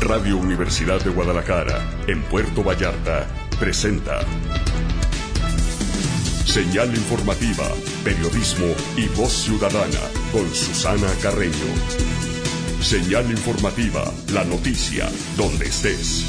Radio Universidad de Guadalajara, en Puerto Vallarta, presenta Señal Informativa, Periodismo y Voz Ciudadana, con Susana Carreño. Señal Informativa, la noticia, donde estés.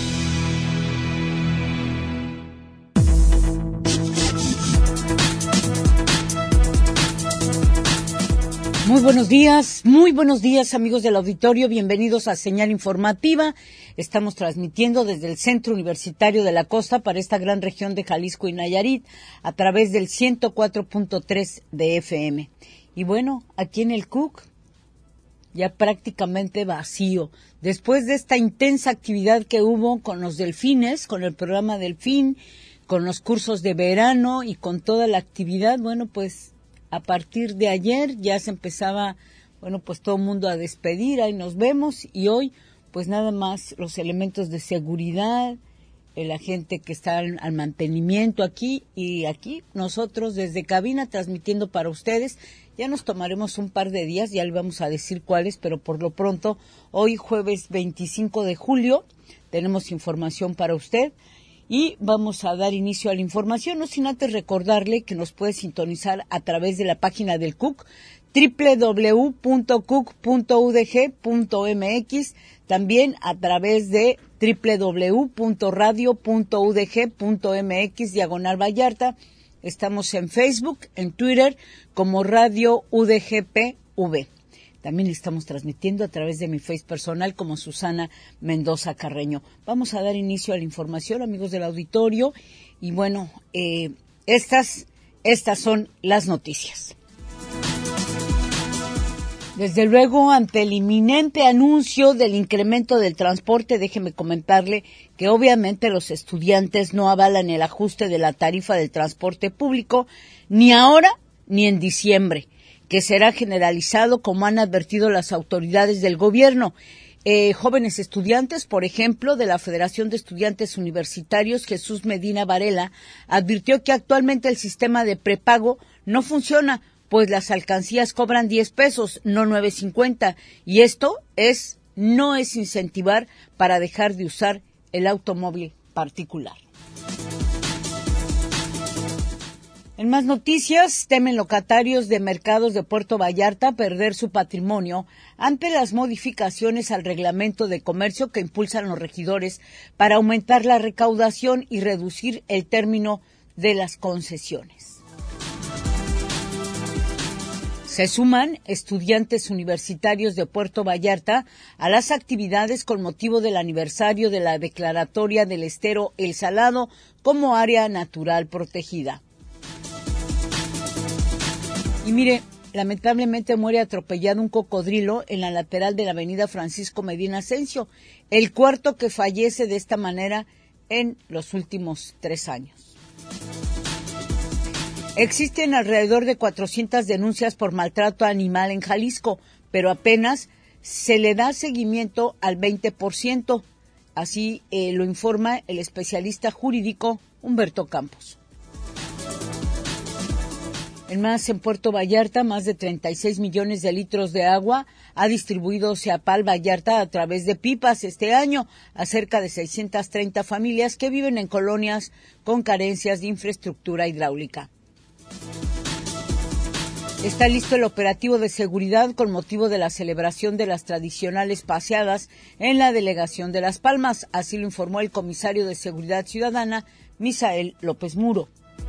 Muy buenos días amigos del auditorio, bienvenidos a Señal Informativa. Estamos transmitiendo desde el Centro Universitario de la Costa para esta gran región de Jalisco y Nayarit a través del 104.3 de FM. Y bueno, aquí en el CUC ya prácticamente vacío. Después de esta intensa actividad que hubo con los delfines, con el programa Delfín, con los cursos de verano y con toda la actividad, bueno, pues a partir de ayer ya se empezaba, bueno, pues todo el mundo a despedir, ahí nos vemos, y hoy pues nada más los elementos de seguridad, la gente que está al mantenimiento aquí, y aquí nosotros desde cabina transmitiendo para ustedes. Ya nos tomaremos un par de días, ya le vamos a decir cuáles, pero por lo pronto, hoy jueves 25 de julio, tenemos información para usted. Y vamos a dar inicio a la información, no sin antes recordarle que nos puede sintonizar a través de la página del CUC, www.cuc.udg.mx, también a través de www.radio.udg.mx/Vallarta. Estamos en Facebook, en Twitter, como Radio UDGPV. También estamos transmitiendo a través de mi Face personal como Susana Mendoza Carreño. Vamos a dar inicio a la información, amigos del auditorio. Y bueno, estas son las noticias. Desde luego, ante el inminente anuncio del incremento del transporte, déjeme comentarle que obviamente los estudiantes no avalan el ajuste de la tarifa del transporte público, ni ahora ni en diciembre, que será generalizado, como han advertido las autoridades del gobierno. Jóvenes estudiantes, por ejemplo, de la Federación de Estudiantes Universitarios, Jesús Medina Varela, advirtió que actualmente el sistema de prepago no funciona, pues las alcancías cobran 10 pesos, no 9.50, y esto no es incentivar para dejar de usar el automóvil particular. En más noticias, temen locatarios de mercados de Puerto Vallarta perder su patrimonio ante las modificaciones al reglamento de comercio que impulsan los regidores para aumentar la recaudación y reducir el término de las concesiones. Se suman estudiantes universitarios de Puerto Vallarta a las actividades con motivo del aniversario de la declaratoria del estero El Salado como área natural protegida. Y mire, lamentablemente muere atropellado un cocodrilo en la lateral de la avenida Francisco Medina Asensio, el cuarto que fallece de esta manera en los últimos 3 años. Existen alrededor de 400 denuncias por maltrato animal en Jalisco, pero apenas se le da seguimiento al 20%, así lo informa el especialista jurídico Humberto Campos. En Puerto Vallarta, más de 36 millones de litros de agua ha distribuido Ceapal Vallarta a través de pipas este año a cerca de 630 familias que viven en colonias con carencias de infraestructura hidráulica. Está listo el operativo de seguridad con motivo de la celebración de las tradicionales paseadas en la delegación de Las Palmas, así lo informó el comisario de Seguridad Ciudadana, Misael López Muro.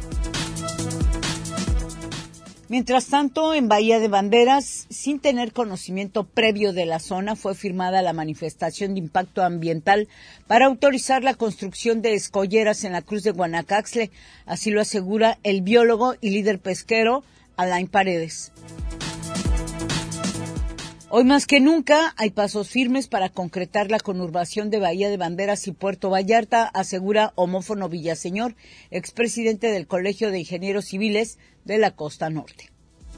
Mientras tanto, en Bahía de Banderas, sin tener conocimiento previo de la zona, fue firmada la manifestación de impacto ambiental para autorizar la construcción de escolleras en la Cruz de Guanacaxtle, así lo asegura el biólogo y líder pesquero Alain Paredes. Hoy más que nunca hay pasos firmes para concretar la conurbación de Bahía de Banderas y Puerto Vallarta, asegura Homófono Villaseñor, expresidente del Colegio de Ingenieros Civiles de la Costa Norte.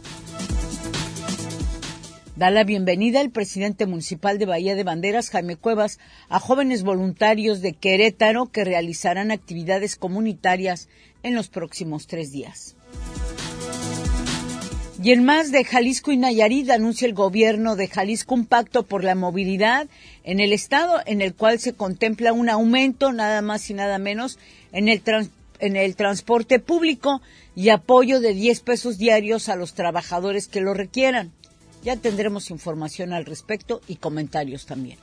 Da la bienvenida el presidente municipal de Bahía de Banderas, Jaime Cuevas, a jóvenes voluntarios de Querétaro que realizarán actividades comunitarias en los próximos 3 días. Y en más de Jalisco y Nayarit, anuncia el gobierno de Jalisco un pacto por la movilidad en el estado, en el cual se contempla un aumento nada más y nada menos en el transporte público y apoyo de 10 pesos diarios a los trabajadores que lo requieran. Ya tendremos información al respecto y comentarios también.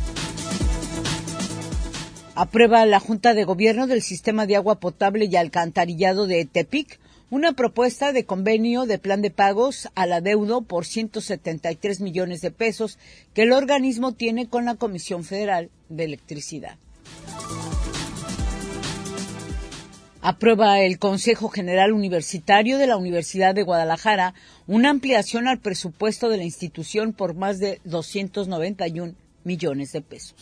Aprueba la Junta de Gobierno del Sistema de Agua Potable y Alcantarillado de Tepic una propuesta de convenio de plan de pagos al adeudo por 173 millones de pesos que el organismo tiene con la Comisión Federal de Electricidad. Aprueba el Consejo General Universitario de la Universidad de Guadalajara una ampliación al presupuesto de la institución por más de 291 millones de pesos.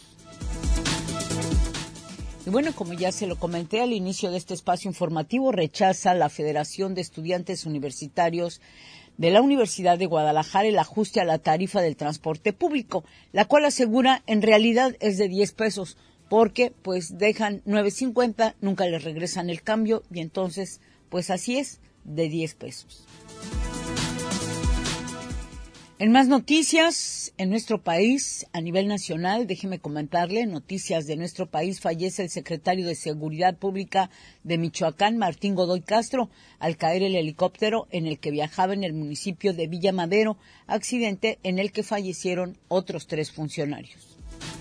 Y bueno, como ya se lo comenté al inicio de este espacio informativo, rechaza la Federación de Estudiantes Universitarios de la Universidad de Guadalajara el ajuste a la tarifa del transporte público, la cual asegura en realidad es de 10 pesos, porque pues dejan 9.50, nunca les regresan el cambio y entonces pues así es, de 10 pesos. En más noticias, en nuestro país, a nivel nacional, déjeme comentarle, noticias de nuestro país, fallece el secretario de Seguridad Pública de Michoacán, Martín Godoy Castro, al caer el helicóptero en el que viajaba en el municipio de Villa Madero, accidente en el que fallecieron otros 3 funcionarios.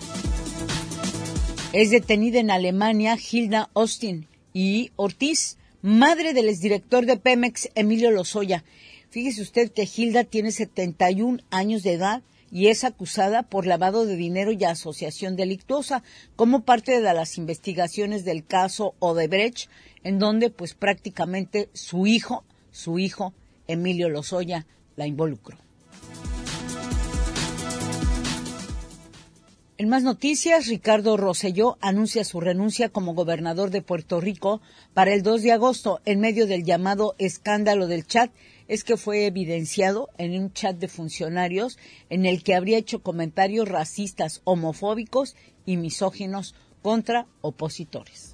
Es detenida en Alemania Hilda Austin y Ortiz, madre del exdirector de Pemex, Emilio Lozoya. Fíjese usted que Hilda tiene 71 años de edad y es acusada por lavado de dinero y asociación delictuosa como parte de las investigaciones del caso Odebrecht, en donde pues prácticamente su hijo Emilio Lozoya la involucró. En más noticias, Ricardo Rosselló anuncia su renuncia como gobernador de Puerto Rico para el 2 de agosto en medio del llamado escándalo del chat. Es que fue evidenciado en un chat de funcionarios en el que habría hecho comentarios racistas, homofóbicos y misóginos contra opositores.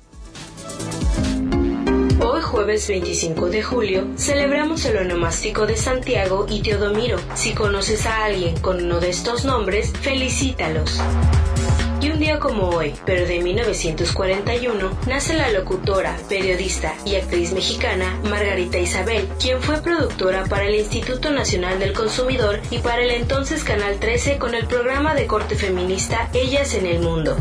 Hoy, jueves 25 de julio, celebramos el onomástico de Santiago y Teodomiro. Si conoces a alguien con uno de estos nombres, felicítalos. Y un día como hoy, pero de 1941, nace la locutora, periodista y actriz mexicana Margarita Isabel, quien fue productora para el Instituto Nacional del Consumidor y para el entonces Canal 13 con el programa de corte feminista Ellas en el Mundo.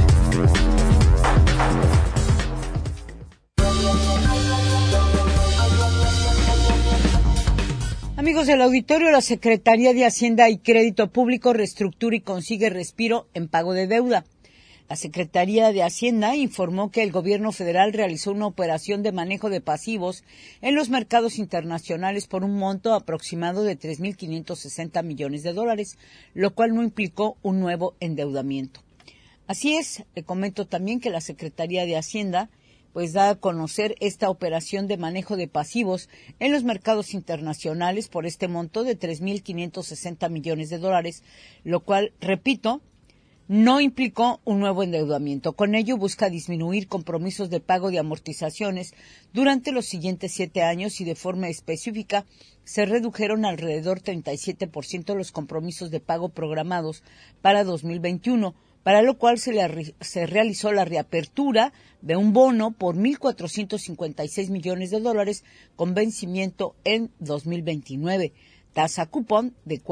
Amigos del auditorio, la Secretaría de Hacienda y Crédito Público reestructura y consigue respiro en pago de deuda. La Secretaría de Hacienda informó que el gobierno federal realizó una operación de manejo de pasivos en los mercados internacionales por un monto aproximado de 3.560 millones de dólares, lo cual no implicó un nuevo endeudamiento. Así es, le comento también que la Secretaría de Hacienda pues da a conocer esta operación de manejo de pasivos en los mercados internacionales por este monto de 3.560 millones de dólares, lo cual, repito, no implicó un nuevo endeudamiento. Con ello busca disminuir compromisos de pago de amortizaciones durante los siguientes 7 años y de forma específica se redujeron alrededor 37% los compromisos de pago programados para 2021, para lo cual se realizó la reapertura de un bono por 1.456 millones de dólares con vencimiento en 2029. Tasa cupón de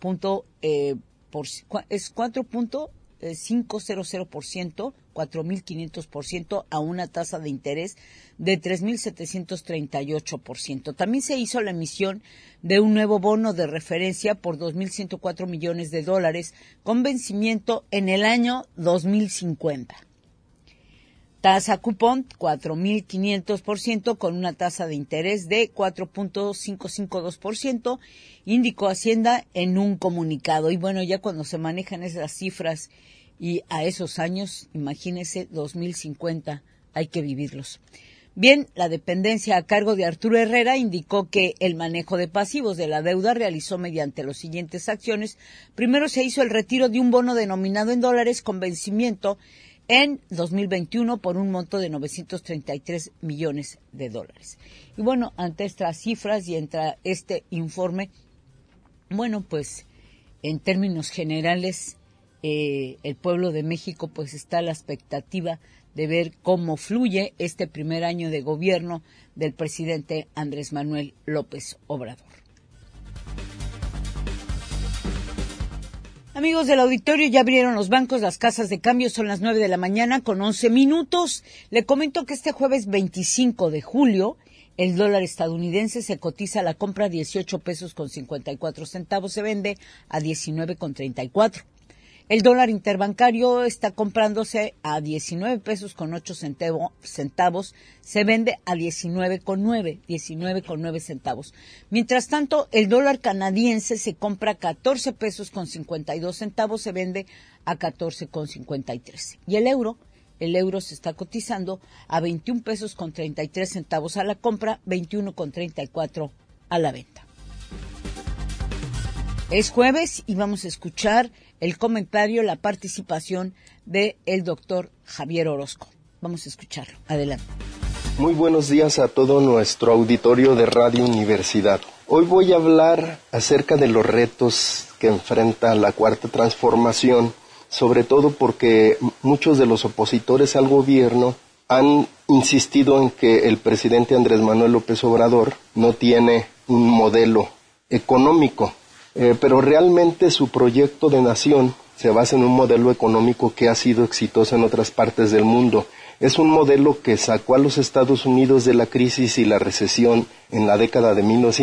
4.500%, 4.500% a una tasa de interés de 3.738%. También se hizo la emisión de un nuevo bono de referencia por 2.104 millones de dólares con vencimiento en el año 2050. Tasa cupón 4.500% con una tasa de interés de 4.552%, indicó Hacienda en un comunicado. Y bueno, ya cuando se manejan esas cifras y a esos años, imagínese, 2050, hay que vivirlos. Bien, la dependencia a cargo de Arturo Herrera indicó que el manejo de pasivos de la deuda realizó mediante las siguientes acciones. Primero se hizo el retiro de un bono denominado en dólares con vencimiento en 2021 por un monto de 933 millones de dólares. Y bueno, ante estas cifras y entre este informe, bueno, pues en términos generales, el pueblo de México pues está a la expectativa de ver cómo fluye este primer año de gobierno del presidente Andrés Manuel López Obrador. Amigos del auditorio, ya abrieron los bancos, las casas de cambio, son las 9 de la mañana con 11 minutos. Le comento que este jueves 25 de julio, el dólar estadounidense se cotiza a la compra a 18 pesos con 54 centavos, se vende a 19 con 34. El dólar interbancario está comprándose a 19 pesos con 8 centavos, se vende a 19 con 9 centavos. Mientras tanto, el dólar canadiense se compra a 14 pesos con 52 centavos, se vende a 14 con 53. Y el euro se está cotizando a 21 pesos con 33 centavos a la compra, 21 con 34 a la venta. Es jueves y vamos a escuchar el comentario, la participación de el doctor Javier Orozco. Vamos a escucharlo. Adelante. Muy buenos días a todo nuestro auditorio de Radio Universidad. Hoy voy a hablar acerca de los retos que enfrenta la Cuarta Transformación, sobre todo porque muchos de los opositores al gobierno han insistido en que el presidente Andrés Manuel López Obrador no tiene un modelo económico. Pero realmente su proyecto de nación se basa en un modelo económico que ha sido exitoso en otras partes del mundo. Es un modelo que sacó a los Estados Unidos de la crisis y la recesión en la década de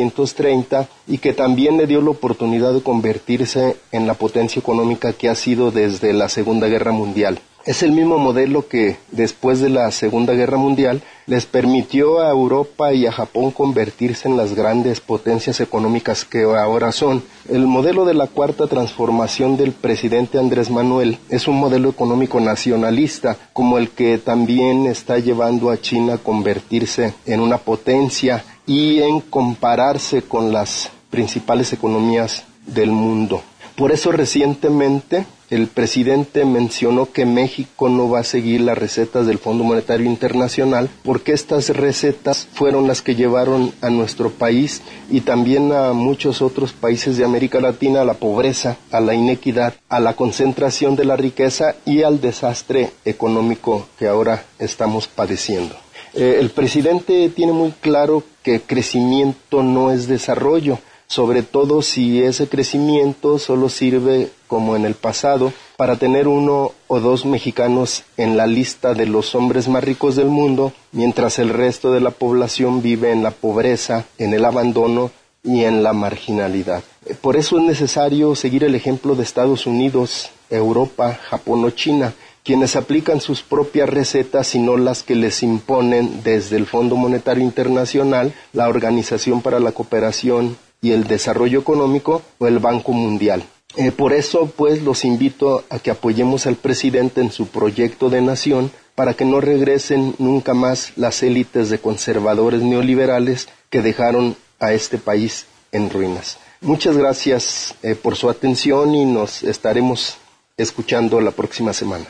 1930 y que también le dio la oportunidad de convertirse en la potencia económica que ha sido desde la Segunda Guerra Mundial. Es el mismo modelo que, después de la Segunda Guerra Mundial, les permitió a Europa y a Japón convertirse en las grandes potencias económicas que ahora son. El modelo de la Cuarta Transformación del presidente Andrés Manuel es un modelo económico nacionalista, como el que también está llevando a China a convertirse en una potencia y en compararse con las principales economías del mundo. Por eso recientemente el presidente mencionó que México no va a seguir las recetas del Fondo Monetario Internacional porque estas recetas fueron las que llevaron a nuestro país y también a muchos otros países de América Latina a la pobreza, a la inequidad, a la concentración de la riqueza y al desastre económico que ahora estamos padeciendo. El presidente tiene muy claro que crecimiento no es desarrollo, sobre todo si ese crecimiento solo sirve, como en el pasado, para tener 1 o 2 mexicanos en la lista de los hombres más ricos del mundo, mientras el resto de la población vive en la pobreza, en el abandono y en la marginalidad. Por eso es necesario seguir el ejemplo de Estados Unidos, Europa, Japón o China, quienes aplican sus propias recetas y no las que les imponen desde el Fondo Monetario Internacional, la Organización para la Cooperación y el Desarrollo Económico o el Banco Mundial. Por eso, pues, los invito a que apoyemos al presidente en su proyecto de nación para que no regresen nunca más las élites de conservadores neoliberales que dejaron a este país en ruinas. Muchas gracias por su atención y nos estaremos escuchando la próxima semana.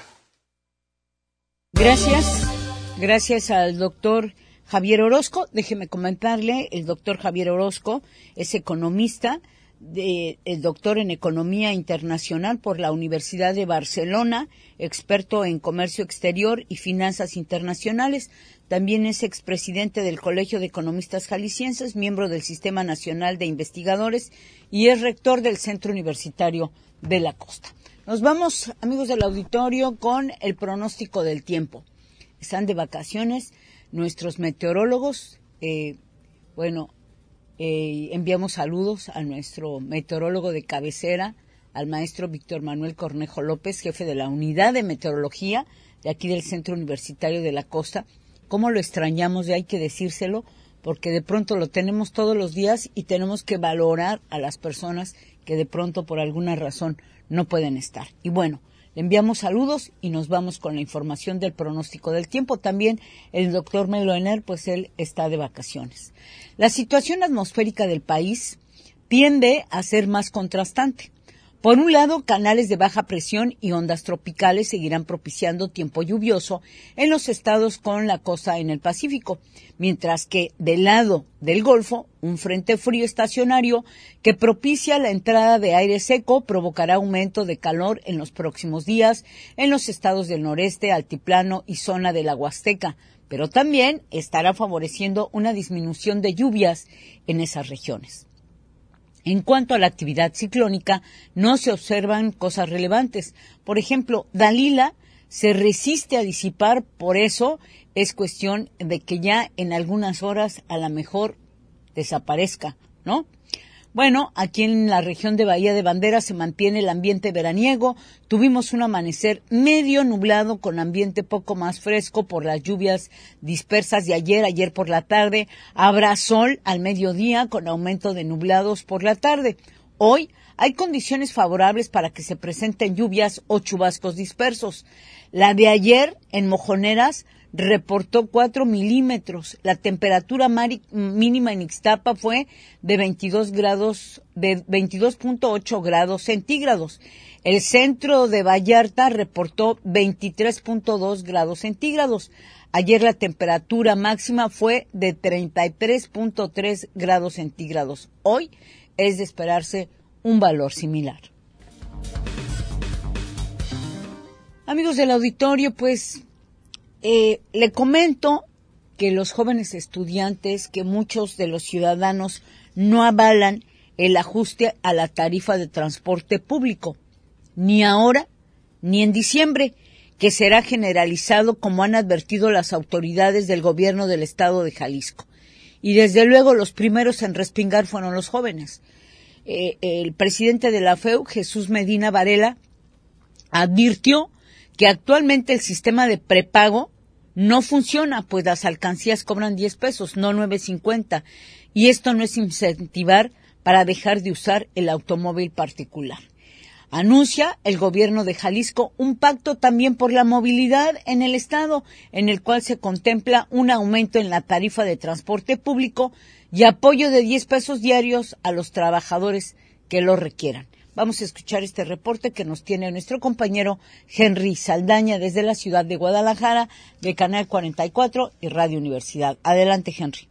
Gracias al doctor Javier Orozco. Déjeme comentarle, el doctor Javier Orozco es economista, el doctor en Economía Internacional por la Universidad de Barcelona, experto en comercio exterior y finanzas internacionales. También es expresidente del Colegio de Economistas Jaliscienses, miembro del Sistema Nacional de Investigadores y es rector del Centro Universitario de la Costa. Nos vamos, amigos del auditorio, con el pronóstico del tiempo. Están de vacaciones nuestros meteorólogos. Enviamos saludos a nuestro meteorólogo de cabecera, al maestro Víctor Manuel Cornejo López, jefe de la Unidad de Meteorología de aquí del Centro Universitario de la Costa. ¿Cómo lo extrañamos? Hay que decírselo, porque de pronto lo tenemos todos los días y tenemos que valorar a las personas que de pronto por alguna razón no pueden estar. Y bueno, le enviamos saludos y nos vamos con la información del pronóstico del tiempo. También el doctor Melo Ener, pues él está de vacaciones. La situación atmosférica del país tiende a ser más contrastante. Por un lado, canales de baja presión y ondas tropicales seguirán propiciando tiempo lluvioso en los estados con la costa en el Pacífico, mientras que del lado del Golfo, un frente frío estacionario que propicia la entrada de aire seco provocará aumento de calor en los próximos días en los estados del noreste, altiplano y zona de la Huasteca, pero también estará favoreciendo una disminución de lluvias en esas regiones. En cuanto a la actividad ciclónica, no se observan cosas relevantes. Por ejemplo, Dalila se resiste a disipar, por eso es cuestión de que ya en algunas horas a lo mejor desaparezca, ¿no? Bueno, aquí en la región de Bahía de Banderas se mantiene el ambiente veraniego. Tuvimos un amanecer medio nublado con ambiente poco más fresco por las lluvias dispersas de ayer por la tarde. Habrá sol al mediodía con aumento de nublados por la tarde. Hoy hay condiciones favorables para que se presenten lluvias o chubascos dispersos. La de ayer en Mojoneras reportó 4 milímetros. La temperatura mínima en Ixtapa fue de 22.8 grados centígrados. El centro de Vallarta reportó 23.2 grados centígrados. Ayer la temperatura máxima fue de 33.3 grados centígrados. Hoy es de esperarse un valor similar. Amigos del auditorio, pues le comento que los jóvenes estudiantes, que muchos de los ciudadanos no avalan el ajuste a la tarifa de transporte público, ni ahora ni en diciembre, que será generalizado como han advertido las autoridades del gobierno del estado de Jalisco. Y desde luego los primeros en respingar fueron los jóvenes. El presidente de la FEU, Jesús Medina Varela, advirtió que actualmente el sistema de prepago no funciona, pues las alcancías cobran 10 pesos, no 9.50, y esto no es incentivar para dejar de usar el automóvil particular. Anuncia el gobierno de Jalisco un pacto también por la movilidad en el estado, en el cual se contempla un aumento en la tarifa de transporte público y apoyo de 10 pesos diarios a los trabajadores que lo requieran. Vamos a escuchar este reporte que nos tiene nuestro compañero Henry Saldaña desde la ciudad de Guadalajara, de Canal 44 y Radio Universidad. Adelante, Henry.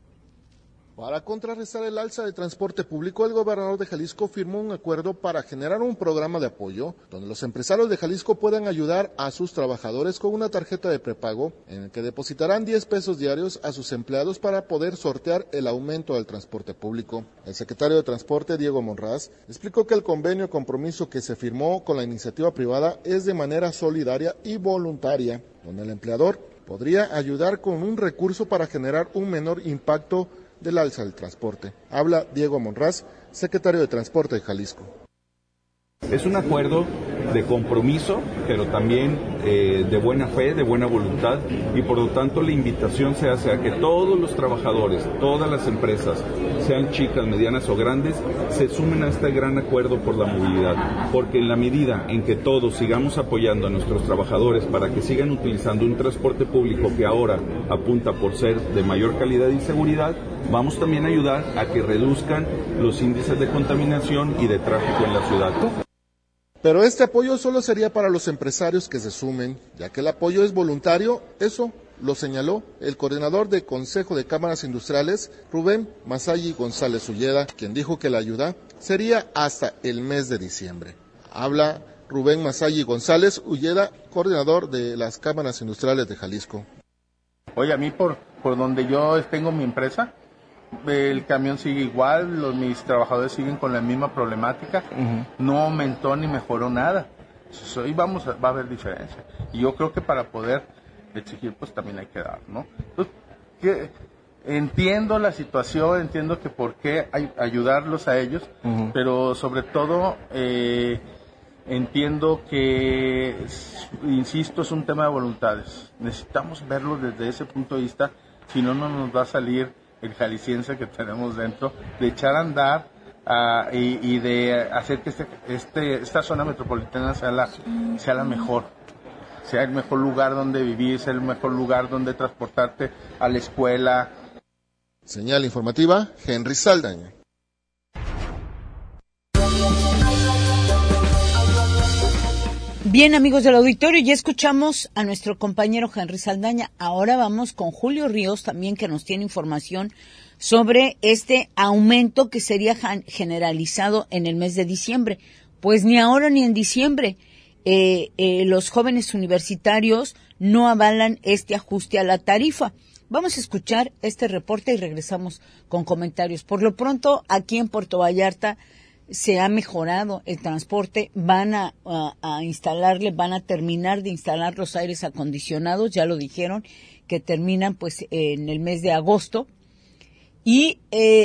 Para contrarrestar el alza de transporte público, el gobernador de Jalisco firmó un acuerdo para generar un programa de apoyo donde los empresarios de Jalisco puedan ayudar a sus trabajadores con una tarjeta de prepago en el que depositarán 10 pesos diarios a sus empleados para poder sortear el aumento del transporte público. El secretario de Transporte, Diego Monraz, explicó que el convenio compromiso que se firmó con la iniciativa privada es de manera solidaria y voluntaria, donde el empleador podría ayudar con un recurso para generar un menor impacto del alza del transporte. Habla Diego Monraz, secretario de Transporte de Jalisco. Es un acuerdo de compromiso, pero también de buena fe, de buena voluntad, y por lo tanto la invitación se hace a que todos los trabajadores, todas las empresas, sean chicas, medianas o grandes, se sumen a este gran acuerdo por la movilidad, porque en la medida en que todos sigamos apoyando a nuestros trabajadores para que sigan utilizando un transporte público que ahora apunta por ser de mayor calidad y seguridad, vamos también a ayudar a que reduzcan los índices de contaminación y de tráfico en la ciudad. Pero este apoyo solo sería para los empresarios que se sumen, ya que el apoyo es voluntario. Eso lo señaló el coordinador del Consejo de Cámaras Industriales, Rubén Masayi González Ulleda, quien dijo que la ayuda sería hasta el mes de diciembre. Habla Rubén Masayi González Ulleda, coordinador de las Cámaras Industriales de Jalisco. Oye, a mí por donde yo tengo mi empresa, el camión sigue igual, mis trabajadores siguen con la misma problemática, no aumentó ni mejoró nada. Entonces, hoy va a haber diferencia. Y yo creo que para poder exigir, pues también hay que dar, ¿no? Entonces, entiendo la situación, entiendo que por qué hay ayudarlos a ellos, pero sobre todo entiendo que, insisto, es un tema de voluntades. Necesitamos verlo desde ese punto de vista, si no, no nos va a salir el jalisciense que tenemos dentro, de echar a andar y de hacer que esta zona metropolitana sea la mejor, sea el mejor lugar donde vivir, sea el mejor lugar donde transportarte a la escuela. Señal informativa, Henry Saldaña. Bien, amigos del auditorio, ya escuchamos a nuestro compañero Henry Saldaña. Ahora vamos con Julio Ríos también, que nos tiene información sobre este aumento que sería generalizado en el mes de diciembre. Pues ni ahora ni en diciembre. Los jóvenes universitarios no avalan este ajuste a la tarifa. Vamos a escuchar este reporte y regresamos con comentarios. Por lo pronto, aquí en Puerto Vallarta se ha mejorado el transporte, van a terminar de instalar los aires acondicionados, ya lo dijeron, que terminan pues en el mes de agosto. Y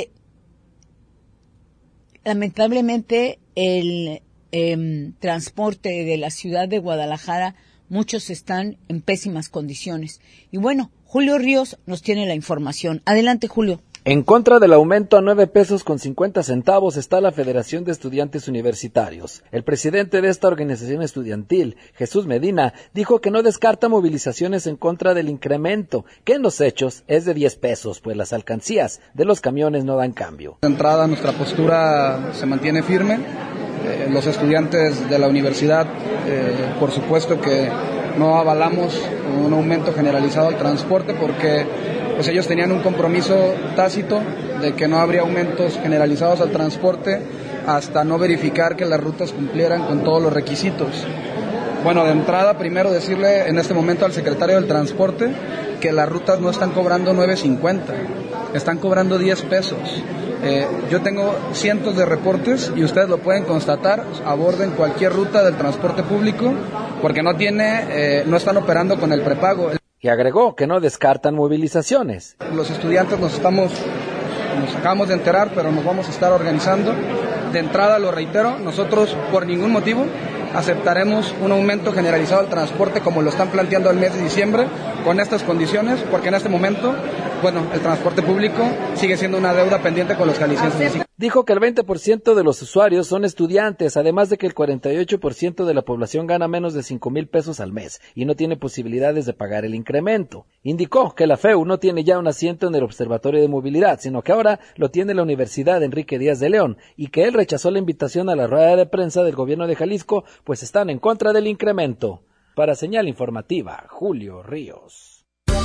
lamentablemente el transporte de la ciudad de Guadalajara, muchos están en pésimas condiciones. Y bueno, Julio Ríos nos tiene la información. Adelante, Julio. En contra del aumento a 9 pesos con 50 centavos está la Federación de Estudiantes Universitarios. El presidente de esta organización estudiantil, Jesús Medina, dijo que no descarta movilizaciones en contra del incremento, que en los hechos es de 10 pesos, pues las alcancías de los camiones no dan cambio. De entrada, nuestra postura se mantiene firme. Los estudiantes de la universidad, por supuesto que no avalamos un aumento generalizado al transporte porque pues ellos tenían un compromiso tácito de que no habría aumentos generalizados al transporte hasta no verificar que las rutas cumplieran con todos los requisitos. Bueno, de entrada, primero decirle en este momento al secretario del Transporte que las rutas no están cobrando 9.50, están cobrando 10 pesos. Yo tengo cientos de reportes y ustedes lo pueden constatar, aborden cualquier ruta del transporte público porque no están operando con el prepago. Y agregó que no descartan movilizaciones. Los estudiantes nos acabamos de enterar, pero nos vamos a estar organizando. De entrada, lo reitero, nosotros por ningún motivo aceptaremos un aumento generalizado del transporte como lo están planteando el mes de diciembre con estas condiciones, porque en este momento, el transporte público sigue siendo una deuda pendiente con los jaliscienses. Dijo que el 20% de los usuarios son estudiantes, además de que el 48% de la población gana menos de 5,000 pesos al mes y no tiene posibilidades de pagar el incremento. Indicó que la FEU no tiene ya un asiento en el Observatorio de Movilidad, sino que ahora lo tiene la Universidad Enrique Díaz de León y que él rechazó la invitación a la rueda de prensa del gobierno de Jalisco, pues están en contra del incremento. Para Señal Informativa, Julio Ríos.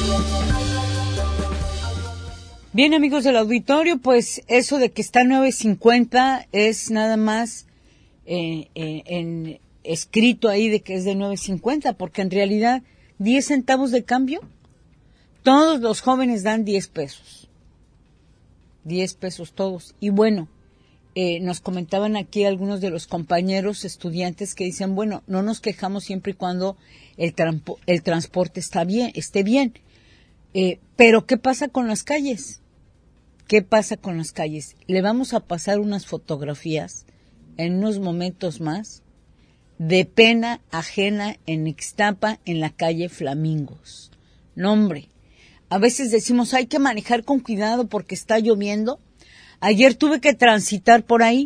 Bien, amigos del auditorio, pues eso de que está 9.50 es nada más escrito ahí de que es de 9.50, porque en realidad 10 centavos de cambio, todos los jóvenes dan 10 pesos. 10 pesos todos. Y bueno, nos comentaban aquí algunos de los compañeros estudiantes que dicen, bueno, no nos quejamos siempre y cuando el transporte esté bien. Pero ¿qué pasa con las calles? ¿Qué pasa con las calles? Le vamos a pasar unas fotografías en unos momentos más de pena ajena en Ixtapa, en la calle Flamingos. No, hombre, a veces decimos hay que manejar con cuidado porque está lloviendo. Ayer tuve que transitar por ahí.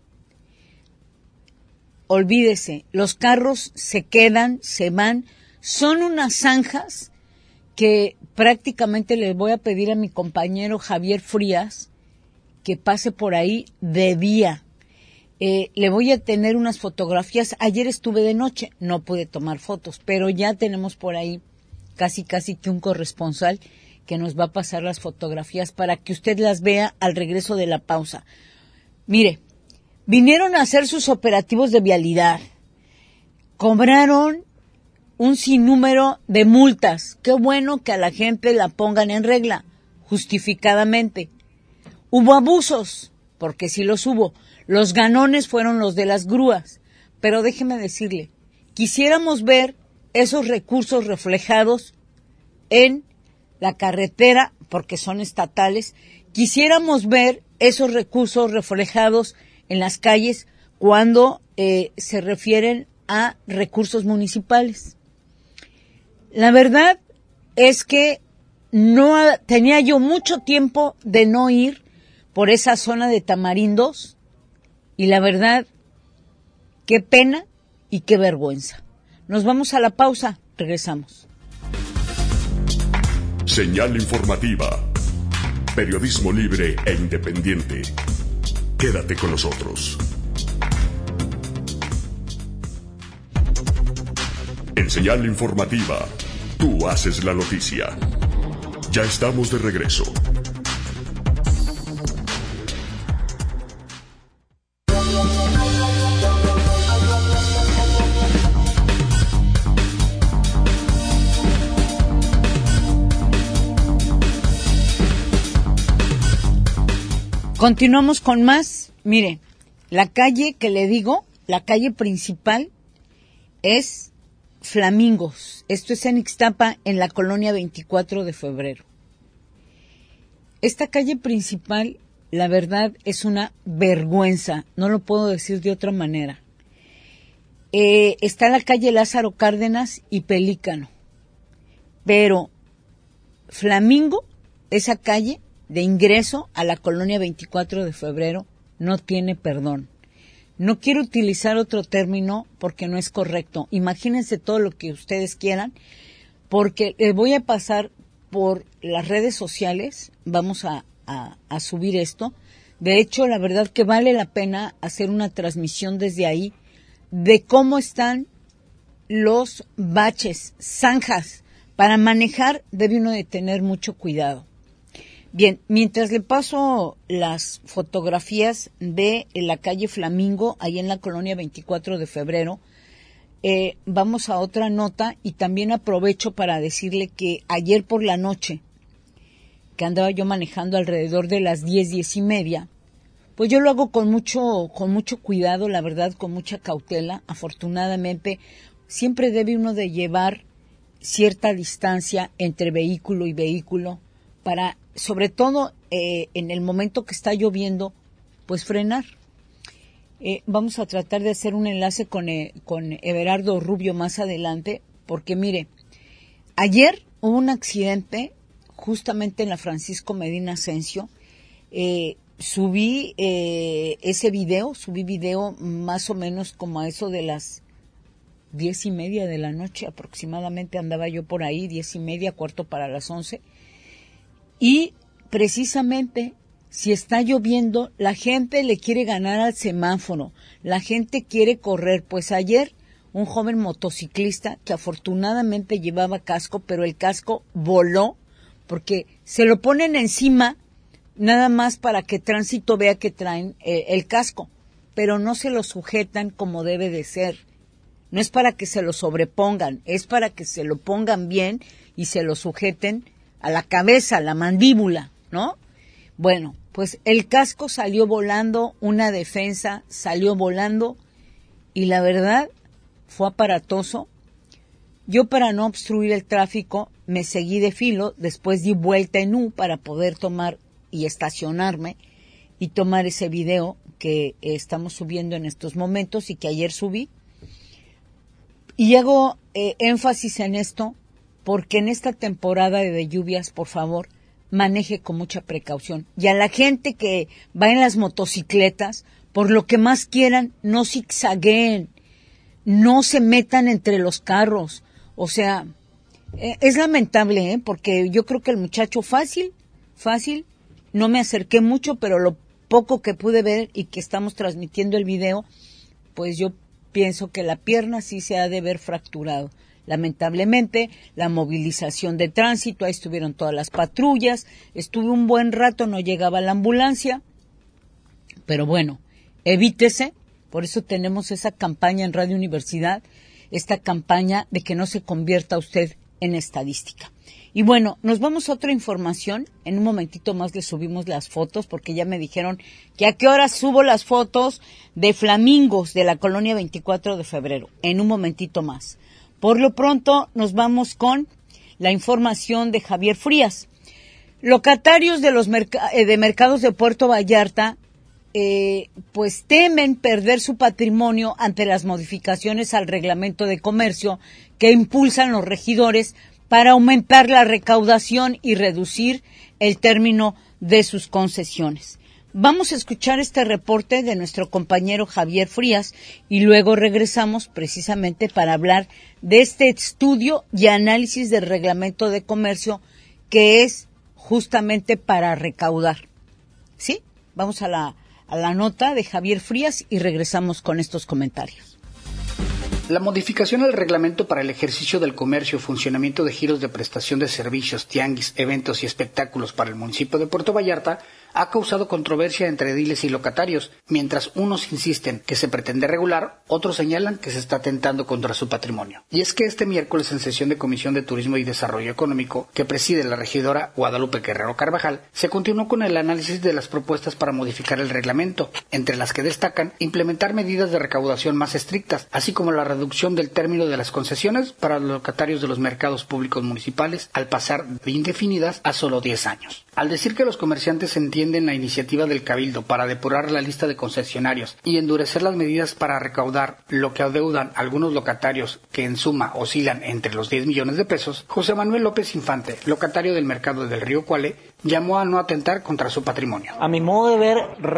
Olvídese, los carros se quedan, se van. Son unas zanjas que prácticamente le voy a pedir a mi compañero Javier Frías que pase por ahí de día. Le voy a tener unas fotografías. Ayer estuve de noche, no pude tomar fotos, pero ya tenemos por ahí casi que un corresponsal que nos va a pasar las fotografías para que usted las vea al regreso de la pausa. Mire, vinieron a hacer sus operativos de vialidad. Cobraron un sinnúmero de multas. Qué bueno que a la gente la pongan en regla, justificadamente. Hubo abusos, porque sí los hubo. Los ganones fueron los de las grúas. Pero déjeme decirle, quisiéramos ver esos recursos reflejados en la carretera, porque son estatales. Quisiéramos ver esos recursos reflejados en las calles cuando se refieren a recursos municipales. La verdad es que tenía yo mucho tiempo de no ir por esa zona de Tamarindos y la verdad, qué pena y qué vergüenza. Nos vamos a la pausa, regresamos. Señal informativa. Periodismo libre e independiente. Quédate con nosotros. En Señal Informativa, tú haces la noticia. Ya estamos de regreso. Continuamos con más. Mire, la calle que le digo, la calle principal es Flamingos. Esto es en Ixtapa, en la colonia 24 de febrero. Esta calle principal, la verdad, es una vergüenza. No lo puedo decir de otra manera. Está la calle Lázaro Cárdenas y Pelícano. Pero Flamingo, esa calle de ingreso a la colonia 24 de febrero, no tiene perdón. No quiero utilizar otro término porque no es correcto. Imagínense todo lo que ustedes quieran, porque les voy a pasar por las redes sociales, vamos a subir esto. De hecho, la verdad que vale la pena hacer una transmisión desde ahí de cómo están los baches, zanjas. Para manejar debe uno de tener mucho cuidado. Bien, mientras le paso las fotografías de la calle Flamingo, ahí en la colonia 24 de febrero, vamos a otra nota y también aprovecho para decirle que ayer por la noche, que andaba yo manejando alrededor de las 10:30, pues yo lo hago con mucho cuidado, la verdad, con mucha cautela. Afortunadamente, siempre debe uno de llevar cierta distancia entre vehículo y vehículo para, sobre todo en el momento que está lloviendo, pues frenar. Vamos a tratar de hacer un enlace con Everardo Rubio más adelante, porque mire, ayer hubo un accidente justamente en la Francisco Medina Asensio. Subí video más o menos como a eso de las 10:30 de la noche aproximadamente, andaba yo por ahí, 10:30, 10:45. Y precisamente, si está lloviendo, la gente le quiere ganar al semáforo, la gente quiere correr. Pues ayer, un joven motociclista que afortunadamente llevaba casco, pero el casco voló porque se lo ponen encima nada más para que tránsito vea que traen el casco, pero no se lo sujetan como debe de ser. No es para que se lo sobrepongan, es para que se lo pongan bien y se lo sujeten a la cabeza, a la mandíbula, ¿no? Bueno, pues el casco salió volando, una defensa salió volando y la verdad fue aparatoso. Yo, para no obstruir el tráfico, me seguí de filo, después di vuelta en U para poder tomar y estacionarme y tomar ese video que estamos subiendo en estos momentos y que ayer subí. Y hago énfasis en esto porque en esta temporada de lluvias, por favor, maneje con mucha precaución. Y a la gente que va en las motocicletas, por lo que más quieran, no zigzagueen, no se metan entre los carros. O sea, es lamentable, porque yo creo que el muchacho fácil, no me acerqué mucho, pero lo poco que pude ver y que estamos transmitiendo el video, pues yo pienso que la pierna sí se ha de ver fracturado. Lamentablemente, la movilización de tránsito, ahí estuvieron todas las patrullas, estuve un buen rato, no llegaba la ambulancia, pero bueno, evítese, por eso tenemos esa campaña en Radio Universidad, esta campaña de que no se convierta usted en estadística. Y bueno, nos vamos a otra información, en un momentito más le subimos las fotos, porque ya me dijeron que a qué hora subo las fotos de Flamingos de la colonia 24 de febrero, en un momentito más. Por lo pronto nos vamos con la información de Javier Frías. Locatarios de los mercados de Puerto Vallarta pues temen perder su patrimonio ante las modificaciones al reglamento de comercio que impulsan los regidores para aumentar la recaudación y reducir el término de sus concesiones. Vamos a escuchar este reporte de nuestro compañero Javier Frías y luego regresamos precisamente para hablar de este estudio y análisis del reglamento de comercio que es justamente para recaudar. ¿Sí? Vamos a la nota de Javier Frías y regresamos con estos comentarios. La modificación al reglamento para el ejercicio del comercio y funcionamiento de giros de prestación de servicios, tianguis, eventos y espectáculos para el municipio de Puerto Vallarta ha causado controversia entre ediles y locatarios. Mientras unos insisten que se pretende regular, otros señalan que se está atentando contra su patrimonio. Y es que este miércoles, en sesión de Comisión de Turismo y Desarrollo Económico, que preside la regidora Guadalupe Guerrero Carvajal, se continuó con el análisis de las propuestas para modificar el reglamento, entre las que destacan implementar medidas de recaudación más estrictas, así como la reducción del término de las concesiones para los locatarios de los mercados públicos municipales, al pasar de indefinidas a solo 10 años. Al decir que los comerciantes entienden la iniciativa del Cabildo para depurar la lista de concesionarios y endurecer las medidas para recaudar lo que adeudan algunos locatarios, que en suma oscilan entre los 10 millones de pesos, José Manuel López Infante, locatario del mercado del Río Cuale, llamó a no atentar contra su patrimonio. A mi modo de ver,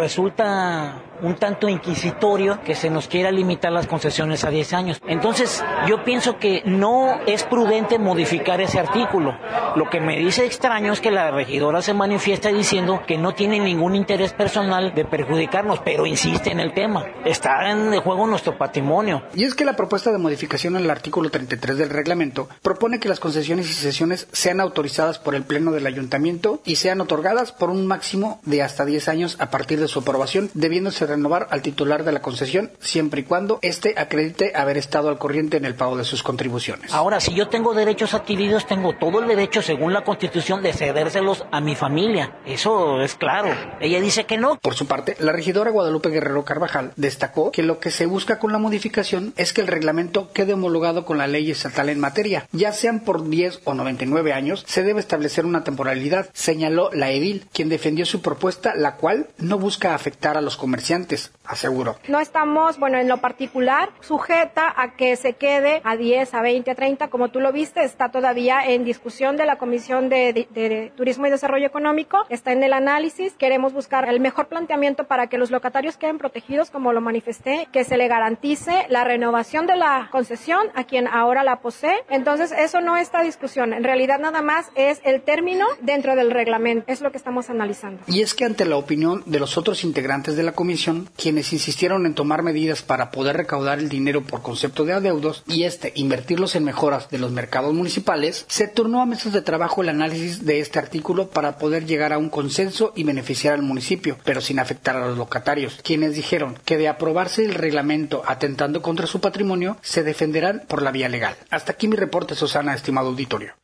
resulta un tanto inquisitorio que se nos quiera limitar las concesiones a 10 años. Entonces, yo pienso que no es prudente modificar ese artículo. Lo que me dice extraño es que la regidora se manifiesta diciendo que no tiene ningún interés personal de perjudicarnos, pero insiste en el tema. Está en juego nuestro patrimonio. Y es que la propuesta de modificación al artículo 33 del reglamento propone que las concesiones y cesiones sean autorizadas por el Pleno del Ayuntamiento y sean otorgadas por un máximo de hasta 10 años a partir de su aprobación, debiéndose renovar al titular de la concesión siempre y cuando éste acredite haber estado al corriente en el pago de sus contribuciones. Ahora, si yo tengo derechos adquiridos, tengo todo el derecho, según la Constitución, de cedérselos a mi familia. Eso es claro. Ella dice que no. Por su parte, la regidora Guadalupe Guerrero Carvajal destacó que lo que se busca con la modificación es que el reglamento quede homologado con la ley estatal en materia. Ya sean por 10 o 99 años, se debe establecer una temporalidad, señaló la edil, quien defendió su propuesta, la cual no busca afectar a los comerciantes, aseguró. No estamos, en lo particular, sujeta a que se quede a 10, a 20, a 30, como tú lo viste, está todavía en discusión de la Comisión de Turismo y Desarrollo Económico, está en el análisis, queremos buscar el mejor planteamiento para que los locatarios queden protegidos, como lo manifesté, que se le garantice la renovación de la concesión a quien ahora la posee. Entonces, eso no está a discusión, en realidad nada más es el término dentro del reglamento, es lo que estamos analizando. Y es que ante la opinión de los otros integrantes de la comisión, quienes insistieron en tomar medidas para poder recaudar el dinero por concepto de adeudos y invertirlos en mejoras de los mercados municipales, se turnó a mesas de trabajo el análisis de este artículo para poder llegar a un consenso y beneficiar al municipio, pero sin afectar a los locatarios, quienes dijeron que de aprobarse el reglamento atentando contra su patrimonio, se defenderán por la vía legal. Hasta aquí mi reporte, Susana, estimado auditorio.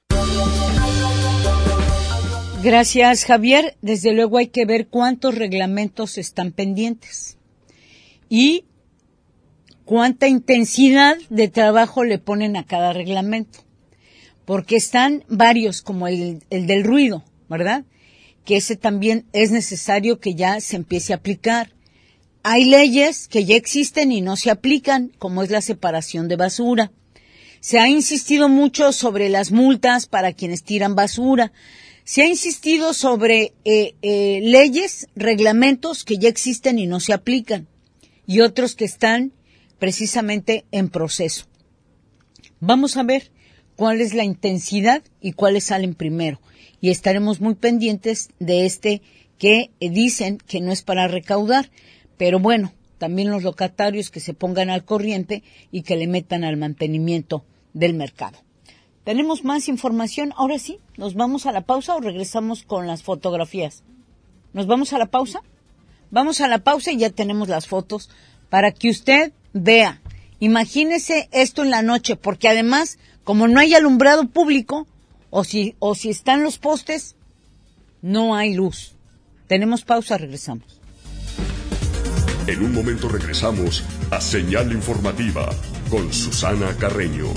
Gracias, Javier. Desde luego hay que ver cuántos reglamentos están pendientes y cuánta intensidad de trabajo le ponen a cada reglamento, porque están varios, como el del ruido, ¿verdad? Que ese también es necesario que ya se empiece a aplicar. Hay leyes que ya existen y no se aplican, como es la separación de basura. Se ha insistido mucho sobre las multas para quienes tiran basura. Se ha insistido sobre leyes, reglamentos que ya existen y no se aplican, y otros que están precisamente en proceso. Vamos a ver cuál es la intensidad y cuáles salen primero, y estaremos muy pendientes de que dicen que no es para recaudar, pero bueno, también los locatarios que se pongan al corriente y que le metan al mantenimiento del mercado. Tenemos más información. Ahora sí, ¿nos vamos a la pausa o regresamos con las fotografías? ¿Nos vamos a la pausa? Vamos a la pausa y ya tenemos las fotos para que usted vea. Imagínese esto en la noche, porque además, como no hay alumbrado público, o si están los postes, no hay luz. Tenemos pausa, regresamos. En un momento regresamos a Señal Informativa con Susana Carreño.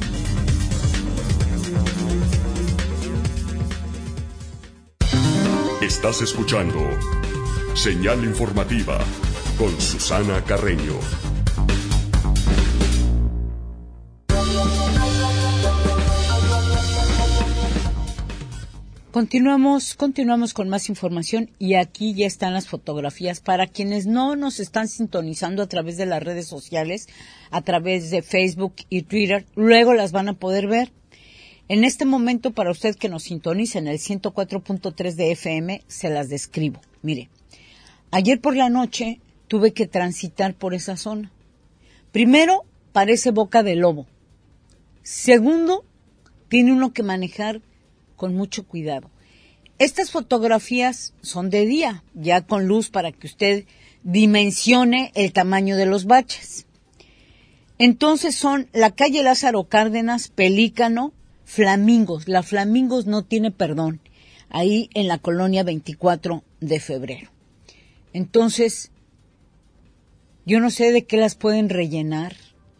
Estás escuchando Señal Informativa con Susana Carreño. Continuamos con más información y aquí ya están las fotografías. Para quienes no nos están sintonizando a través de las redes sociales, a través de Facebook y Twitter, luego las van a poder ver. En este momento, para usted que nos sintoniza en el 104.3 de FM, se las describo. Mire, ayer por la noche tuve que transitar por esa zona. Primero, parece boca de lobo. Segundo, tiene uno que manejar con mucho cuidado. Estas fotografías son de día, ya con luz para que usted dimensione el tamaño de los baches. Entonces son la calle Lázaro Cárdenas, Pelícano, Flamingos. La Flamingos no tiene perdón, ahí en la colonia 24 de febrero. Entonces, yo no sé de qué las pueden rellenar,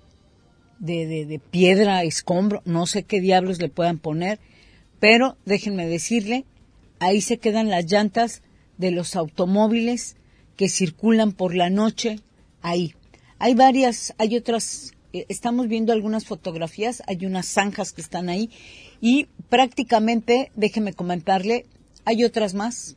de piedra, escombro, no sé qué diablos le puedan poner, pero déjenme decirle, ahí se quedan las llantas de los automóviles que circulan por la noche ahí. Hay otras, estamos viendo algunas fotografías, hay unas zanjas que están ahí y prácticamente, déjeme comentarle, hay otras más.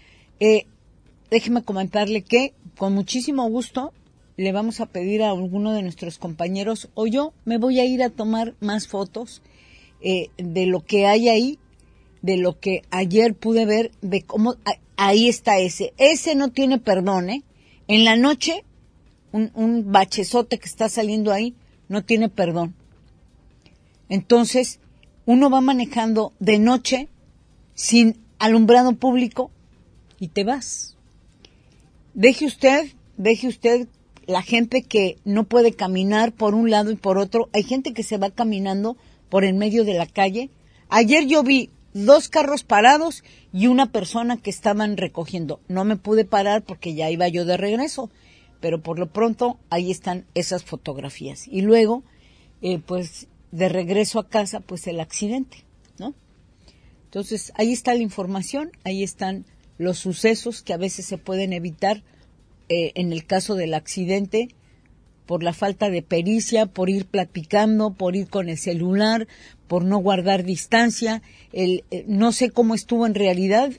Déjeme comentarle que con muchísimo gusto le vamos a pedir a alguno de nuestros compañeros o yo me voy a ir a tomar más fotos de lo que hay ahí, de lo que ayer pude ver, de cómo ahí está ese no tiene perdón, en la noche un bachezote que está saliendo ahí no tiene perdón. Entonces uno va manejando de noche sin alumbrado público y te vas. Deje usted la gente que no puede caminar por un lado y por otro. Hay gente que se va caminando por en medio de la calle. Ayer yo vi 2 carros parados y una persona que estaban recogiendo. No me pude parar porque ya iba yo de regreso, pero por lo pronto ahí están esas fotografías. Y luego, pues de regreso a casa, pues el accidente, ¿no? Entonces ahí está la información, ahí están los sucesos que a veces se pueden evitar en el caso del accidente por la falta de pericia, por ir platicando, por ir con el celular, por no guardar distancia. No sé cómo estuvo en realidad,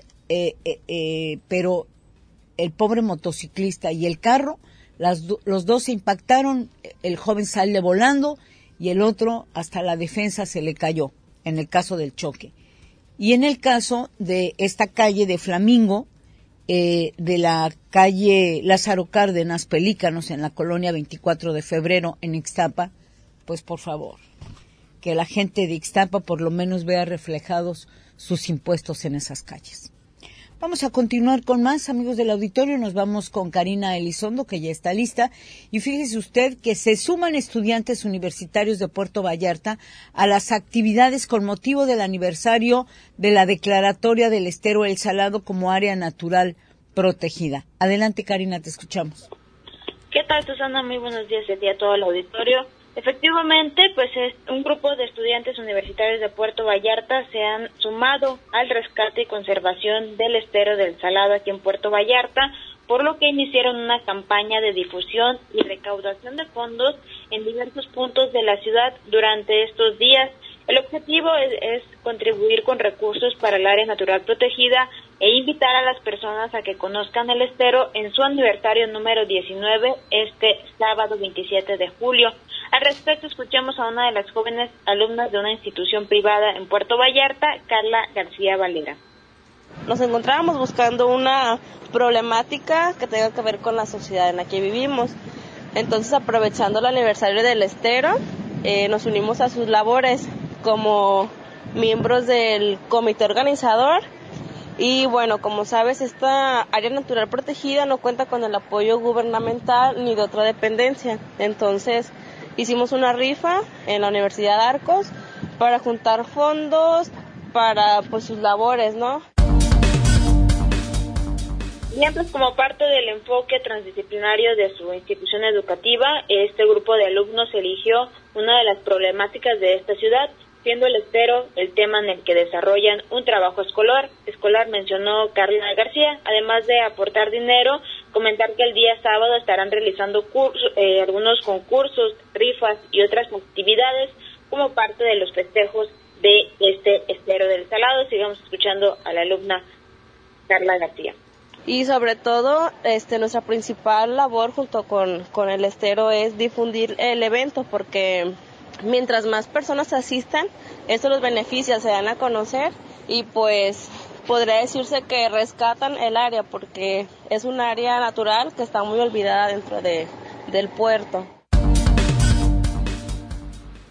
pero el pobre motociclista y el carro, los dos se impactaron, el joven sale volando y el otro hasta la defensa se le cayó, en el caso del choque. Y en el caso de esta calle de Flamingo, de la calle Lázaro Cárdenas, Pelícanos, en la colonia 24 de febrero, en Ixtapa, pues por favor, que la gente de Ixtapa por lo menos vea reflejados sus impuestos en esas calles. Vamos a continuar con más, amigos del auditorio. Nos vamos con Karina Elizondo, que ya está lista. Y fíjese usted que se suman estudiantes universitarios de Puerto Vallarta a las actividades con motivo del aniversario de la declaratoria del estero El Salado como área natural protegida. Adelante, Karina, te escuchamos. ¿Qué tal, Susana? Muy buenos días a todo el auditorio. Efectivamente, pues es un grupo de estudiantes universitarios de Puerto Vallarta se han sumado al rescate y conservación del estero del Salado aquí en Puerto Vallarta, por lo que iniciaron una campaña de difusión y recaudación de fondos en diversos puntos de la ciudad durante estos días. El objetivo es contribuir con recursos para el área natural protegida e invitar a las personas a que conozcan el estero en su aniversario número 19, este sábado 27 de julio. Al respecto, escuchamos a una de las jóvenes alumnas de una institución privada en Puerto Vallarta, Carla García Valera. Nos encontrábamos buscando una problemática que tenga que ver con la sociedad en la que vivimos. Entonces, aprovechando el aniversario del estero, nos unimos a sus labores como miembros del comité organizador. Y bueno, como sabes, esta área natural protegida no cuenta con el apoyo gubernamental ni de otra dependencia. Entonces, hicimos una rifa en la Universidad Arcos para juntar fondos para pues sus labores, ¿no? Bien, pues como parte del enfoque transdisciplinario de su institución educativa, este grupo de alumnos eligió una de las problemáticas de esta ciudad, siendo el estero el tema en el que desarrollan un trabajo escolar, mencionó Carla García. Además de aportar dinero, comentar que el día sábado estarán realizando algunos concursos, rifas y otras actividades como parte de los festejos de este estero del Salado. Sigamos escuchando a la alumna Carla García. Y sobre todo, nuestra principal labor junto con el estero es difundir el evento, porque mientras más personas asistan, eso los beneficia, se dan a conocer y pues podría decirse que rescatan el área porque es un área natural que está muy olvidada dentro del puerto.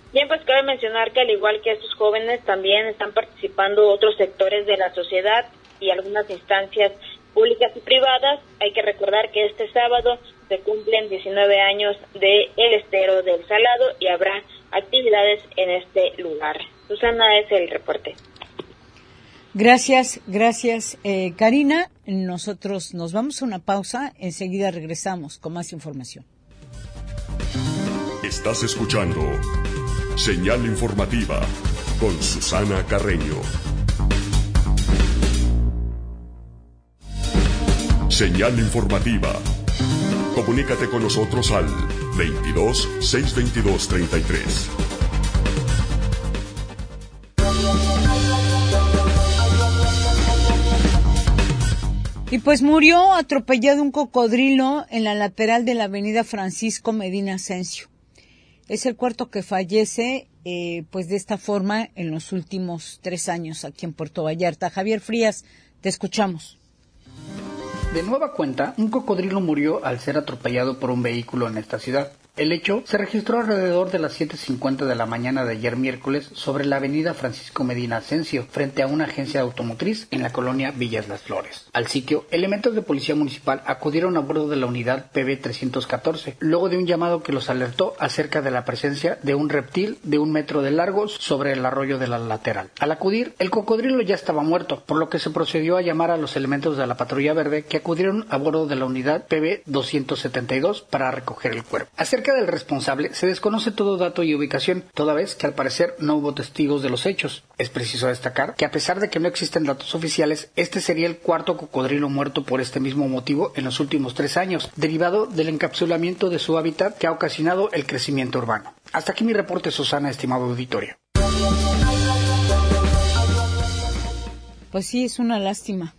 Bien, pues cabe mencionar que al igual que estos jóvenes también están participando otros sectores de la sociedad y algunas instancias públicas y privadas. Hay que recordar que este sábado se cumplen 19 años de El Estero del Salado y habrá actividades en este lugar. Susana, es el reporte. Gracias, Karina. Nosotros nos vamos a una pausa, enseguida regresamos con más información. Estás escuchando Señal Informativa con Susana Carreño. Señal Informativa. Comunícate con nosotros al 22 622 33. Y pues murió atropellado un cocodrilo en la lateral de la avenida Francisco Medina Asensio. Es el cuarto que fallece, pues de esta forma en los últimos 3 años aquí en Puerto Vallarta. Javier Frías, te escuchamos. De nueva cuenta, un cocodrilo murió al ser atropellado por un vehículo en esta ciudad. El hecho se registró alrededor de las 7:50 de la mañana de ayer miércoles sobre la avenida Francisco Medina Asensio, frente a una agencia automotriz en la colonia Villas Las Flores. Al sitio, elementos de policía municipal acudieron a bordo de la unidad PB-314, luego de un llamado que los alertó acerca de la presencia de un reptil de 1 metro de largo sobre el arroyo de la lateral. Al acudir, el cocodrilo ya estaba muerto, por lo que se procedió a llamar a los elementos de la patrulla verde que acudieron a bordo de la unidad PB-272 para recoger el cuerpo. Acerca del responsable se desconoce todo dato y ubicación, toda vez que al parecer no hubo testigos de los hechos. Es preciso destacar que a pesar de que no existen datos oficiales, este sería el cuarto cocodrilo muerto por este mismo motivo en los últimos 3 años, derivado del encapsulamiento de su hábitat que ha ocasionado el crecimiento urbano. Hasta aquí mi reporte, Susana, estimado auditorio. Pues sí, es una lástima.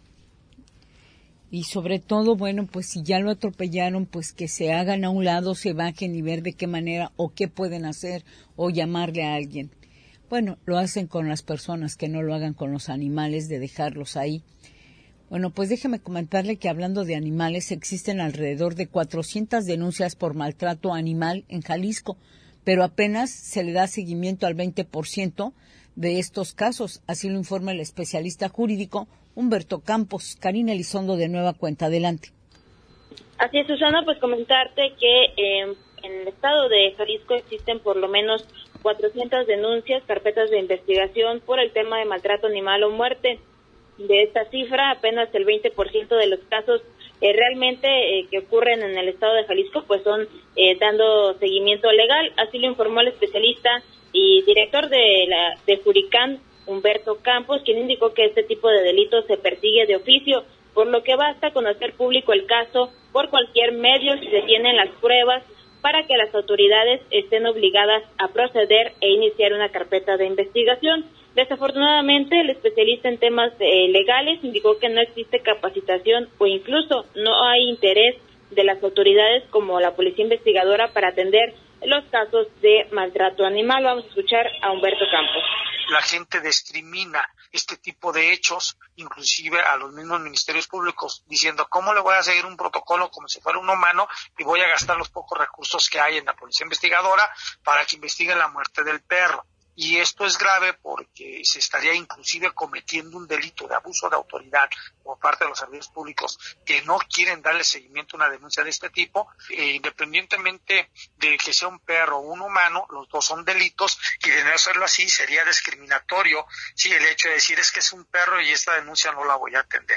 Y sobre todo, bueno, pues si ya lo atropellaron, pues que se hagan a un lado, se bajen y ver de qué manera o qué pueden hacer o llamarle a alguien. Bueno, lo hacen con las personas, que no lo hagan con los animales, de dejarlos ahí. Bueno, pues déjeme comentarle que hablando de animales, existen alrededor de 400 denuncias por maltrato animal en Jalisco, pero apenas se le da seguimiento al 20% de estos casos, así lo informa el especialista jurídico Humberto Campos. Karina Elizondo, de nueva cuenta, adelante. Así es, Susana, pues comentarte que en el estado de Jalisco existen por lo menos 400 denuncias, carpetas de investigación por el tema de maltrato animal o muerte. De esta cifra, apenas el 20% de los casos realmente que ocurren en el estado de Jalisco pues son dando seguimiento legal, así lo informó el especialista y director de Juricán, Humberto Campos, quien indicó que este tipo de delitos se persigue de oficio, por lo que basta con hacer público el caso por cualquier medio si se tienen las pruebas para que las autoridades estén obligadas a proceder e iniciar una carpeta de investigación. Desafortunadamente, el especialista en temas legales indicó que no existe capacitación o incluso no hay interés de las autoridades como la policía investigadora para atender los casos de maltrato animal. Vamos a escuchar a Humberto Campos. La gente discrimina este tipo de hechos, inclusive a los mismos ministerios públicos, diciendo cómo le voy a seguir un protocolo como si fuera un humano y voy a gastar los pocos recursos que hay en la policía investigadora para que investiguen la muerte del perro. Y esto es grave porque se estaría inclusive cometiendo un delito de abuso de autoridad por parte de los servidores públicos que no quieren darle seguimiento a una denuncia de este tipo, independientemente de que sea un perro o un humano, los dos son delitos y de no hacerlo así sería discriminatorio, sí, el hecho de decir es que es un perro y esta denuncia no la voy a atender.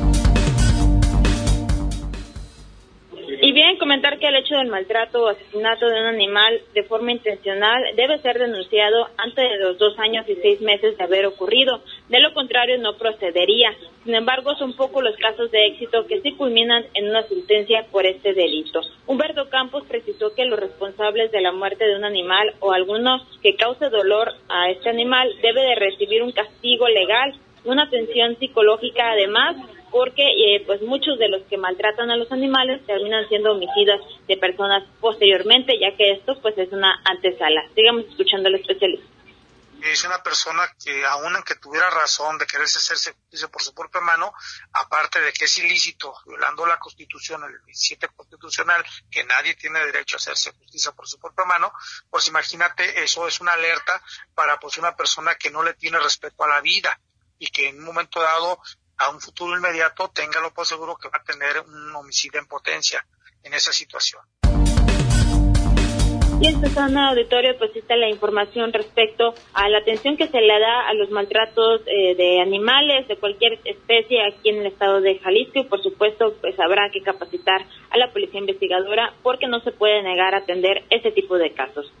Y bien, comentar que el hecho del maltrato o asesinato de un animal de forma intencional debe ser denunciado antes de los 2 años y 6 meses de haber ocurrido. De lo contrario, no procedería. Sin embargo, son pocos los casos de éxito que sí culminan en una sentencia por este delito. Humberto Campos precisó que los responsables de la muerte de un animal o alguno que cause dolor a este animal debe de recibir un castigo legal, una atención psicológica además, porque pues muchos de los que maltratan a los animales terminan siendo homicidas de personas posteriormente, ya que esto pues es una antesala. Sigamos escuchando al especialista. es una persona que, aun aunque tuviera razón de quererse hacerse justicia por su propia mano, aparte de que es ilícito, violando la Constitución, el 17 constitucional, que nadie tiene derecho a hacerse justicia por su propia mano, pues imagínate, eso es una alerta para pues una persona que no le tiene respeto a la vida y que en un momento dado, a un futuro inmediato, téngalo por seguro que va a tener un homicidio en potencia en esa situación. Y en esta zona auditorio pues está la información respecto a la atención que se le da a los maltratos de animales de cualquier especie aquí en el estado de Jalisco, y por supuesto pues habrá que capacitar a la policía investigadora porque no se puede negar a atender ese tipo de casos.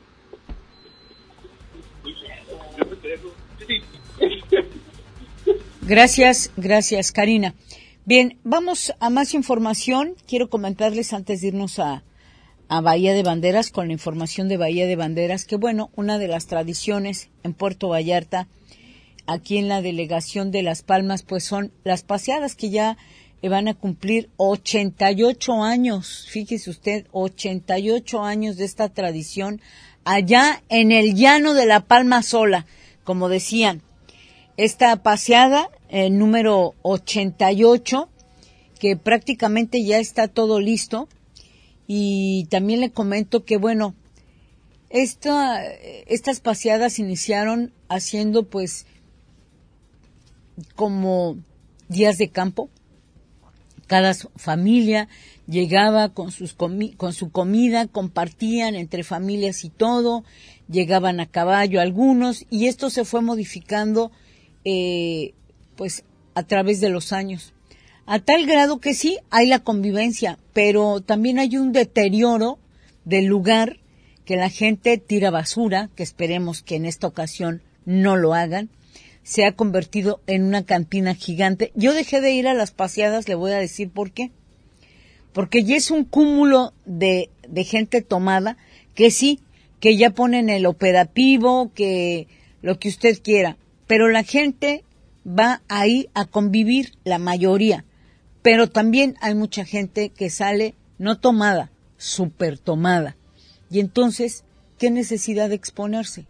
Gracias Karina. Bien, vamos a más información. Quiero comentarles antes de irnos a Bahía de Banderas, con la información de Bahía de Banderas, que bueno, una de las tradiciones en Puerto Vallarta, aquí en la delegación de Las Palmas, pues son las paseadas que ya van a cumplir 88 años, fíjese usted, 88 años de esta tradición, allá en el llano de La Palma Sola, como decían, esta paseada, número 88, que prácticamente ya está todo listo. Y también le comento que, bueno, estas paseadas iniciaron haciendo, pues, como días de campo. Cada familia llegaba con su comida, compartían entre familias y todo, llegaban a caballo algunos, y esto se fue modificando, pues, a través de los años. A tal grado que sí, hay la convivencia, pero también hay un deterioro del lugar, que la gente tira basura, que esperemos que en esta ocasión no lo hagan. Se ha convertido en una cantina gigante. Yo dejé de ir a las paseadas, le voy a decir por qué. Porque ya es un cúmulo de gente tomada, que sí, que ya ponen el operativo, que lo que usted quiera, pero la gente va ahí a convivir, la mayoría. Pero también hay mucha gente que sale no tomada, súper tomada. Y entonces, ¿qué necesidad de exponerse?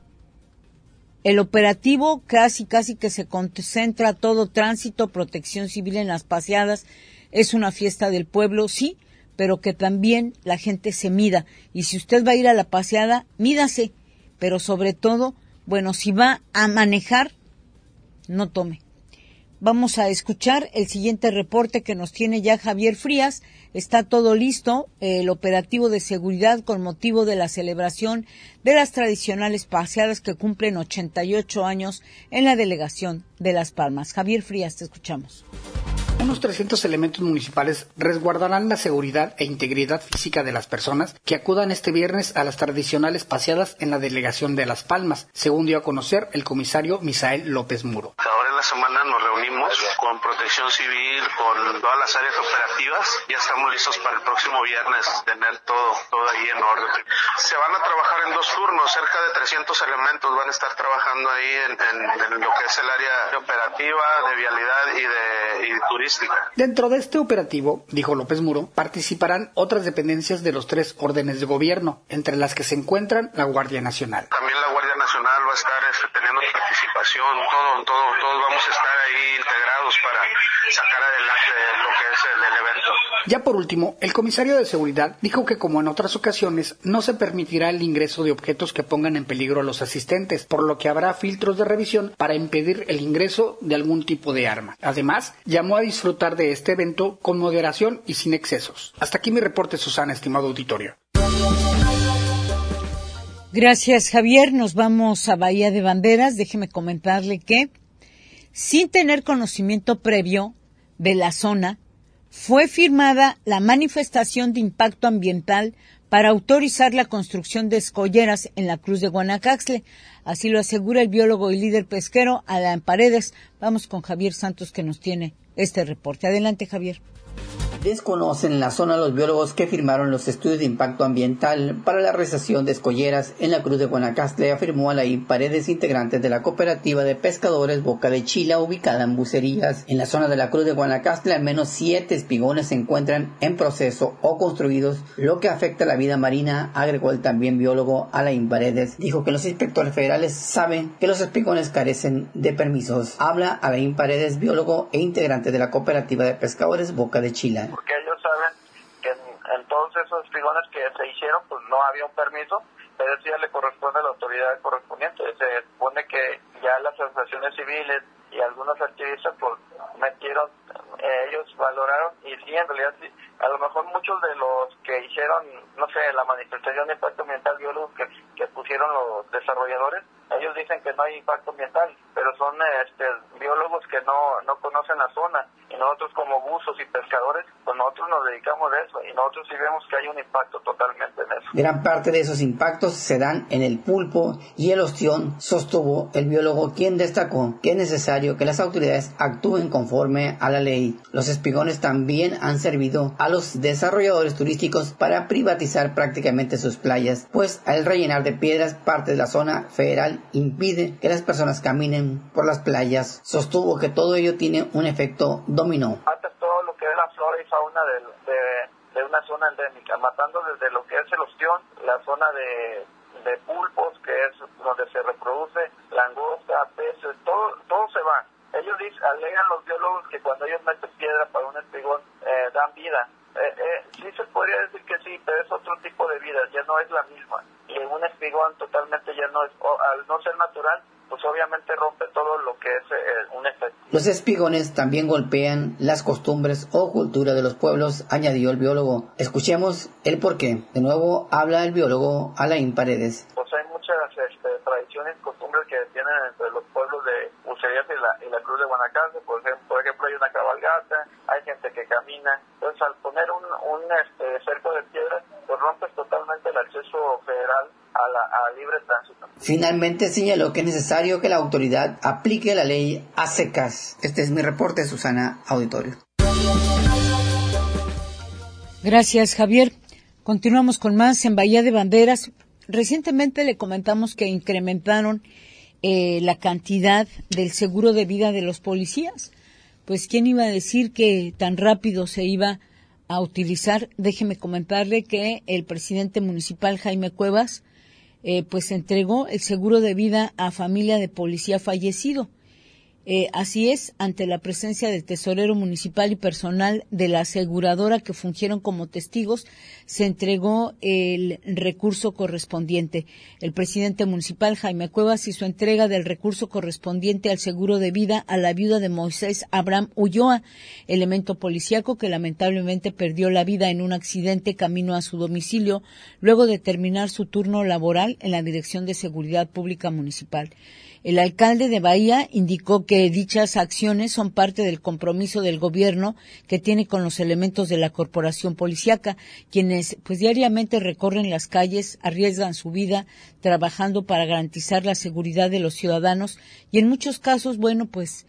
El operativo casi que se concentra todo tránsito, protección civil en las paseadas. Es una fiesta del pueblo, sí, pero que también la gente se mida. Y si usted va a ir a la paseada, mídase. Pero sobre todo, bueno, si va a manejar, no tome. Vamos a escuchar el siguiente reporte que nos tiene ya Javier Frías. Está todo listo, el operativo de seguridad con motivo de la celebración de las tradicionales paseadas que cumplen 88 años en la delegación de Las Palmas. Javier Frías, te escuchamos. Unos 300 elementos municipales resguardarán la seguridad e integridad física de las personas que acudan este viernes a las tradicionales paseadas en la delegación de Las Palmas, según dio a conocer el comisario Misael López Muro. Ahora en la semana nos reunimos con Protección Civil, con todas las áreas operativas. Ya estamos listos para el próximo viernes tener todo ahí en orden. Se van a trabajar en 2 turnos, cerca de 300 elementos van a estar trabajando ahí en lo que es el área operativa, de vialidad y de turismo. Dentro de este operativo, dijo López Muro, participarán otras dependencias de los 3 órdenes de gobierno, entre las que se encuentran la Guardia Nacional. También la Guardia Nacional va a estar teniendo participación, todos vamos a estar ahí integrados para sacar adelante lo que es el evento. Ya por último, el comisario de seguridad dijo que, como en otras ocasiones, no se permitirá el ingreso de objetos que pongan en peligro a los asistentes, por lo que habrá filtros de revisión para impedir el ingreso de algún tipo de arma. Además, llamó a disfrutar de este evento con moderación y sin excesos. Hasta aquí mi reporte, Susana, estimado auditorio. Gracias, Javier. Nos vamos a Bahía de Banderas. Déjeme comentarle que, sin tener conocimiento previo de la zona, fue firmada la manifestación de impacto ambiental para autorizar la construcción de escolleras en la Cruz de Guanacaxtle. Así lo asegura el biólogo y líder pesquero Alan Paredes. Vamos con Javier Santos, que nos tiene este reporte. Adelante, Javier. Desconocen en la zona los biólogos que firmaron los estudios de impacto ambiental para la realización de escolleras en la Cruz de Guanacaste, afirmó Alain Paredes, integrante de la cooperativa de pescadores Boca de Chila, ubicada en Bucerías. En la zona de la Cruz de Guanacaste, al menos 7 espigones se encuentran en proceso o construidos, lo que afecta a la vida marina, agregó el también biólogo Alain Paredes. Dijo que los inspectores federales saben que los espigones carecen de permisos. Habla Alain Paredes, biólogo e integrante de la cooperativa de pescadores Boca de Chila. Porque ellos saben que en todos esos espigones que se hicieron, pues no había un permiso, pero eso ya le corresponde a la autoridad correspondiente. Se supone que ya las asociaciones civiles y algunos activistas pues metieron, ellos valoraron, y sí, en realidad sí, a lo mejor muchos de los que hicieron, no sé, la manifestación de impacto ambiental biólogo que pusieron los desarrolladores, ellos dicen que no hay impacto ambiental, pero son biólogos que no conocen la zona, y nosotros como buzos y pescadores, pues nosotros nos dedicamos a eso, y nosotros sí vemos que hay un impacto totalmente en eso. Gran parte de esos impactos se dan en el pulpo y el ostión, sostuvo el biólogo, quien destacó que es necesario que las autoridades actúen conforme a la ley. Los espigones también han servido a los desarrolladores turísticos para privatizar prácticamente sus playas, pues al rellenar de piedras parte de la zona federal impide que las personas caminen por las playas. Sostuvo que todo ello tiene un efecto dominó. Matas todo lo que es la flora y fauna de una zona endémica, matando desde lo que es el ostión, la zona de pulpos, que es donde se reproduce langosta, peces, todo se va. Ellos alegan los biólogos que cuando ellos meten piedra para un espigón dan vida. Sí se podría decir que sí, pero es otro tipo de vida, ya no es la misma. Y un espigón totalmente ya no es, al no ser natural, pues obviamente rompe todo lo que es un efecto. Los espigones también golpean las costumbres o cultura de los pueblos, añadió el biólogo. Escuchemos el porqué. De nuevo habla el biólogo Alain Paredes. Pues hay muchas tradiciones y costumbres que tienen entre los pueblos de Bucerías y la Cruz de Guanacaste. Por ejemplo, hay una cabalgata, hay gente que camina. Entonces, al poner un cerco de piedra, pues rompes totalmente el acceso federal a libre tránsito. Finalmente señaló que es necesario que la autoridad aplique la ley a secas. Este es mi reporte, Susana Auditorio. Gracias, Javier. Continuamos con más en Bahía de Banderas. Recientemente le comentamos que incrementaron la cantidad del seguro de vida de los policías. Pues, ¿quién iba a decir que tan rápido se iba a utilizar? Déjeme comentarle que el presidente municipal, Jaime Cuevas, pues entregó el seguro de vida a familia de policía fallecido. Así es, ante la presencia del tesorero municipal y personal de la aseguradora que fungieron como testigos, se entregó el recurso correspondiente. El presidente municipal, Jaime Cuevas, hizo entrega del recurso correspondiente al seguro de vida a la viuda de Moisés Abraham Ulloa, elemento policíaco que lamentablemente perdió la vida en un accidente camino a su domicilio luego de terminar su turno laboral en la Dirección de Seguridad Pública Municipal. El alcalde de Bahía indicó que dichas acciones son parte del compromiso del gobierno que tiene con los elementos de la corporación policíaca, quienes pues diariamente recorren las calles, arriesgan su vida trabajando para garantizar la seguridad de los ciudadanos y en muchos casos, bueno, pues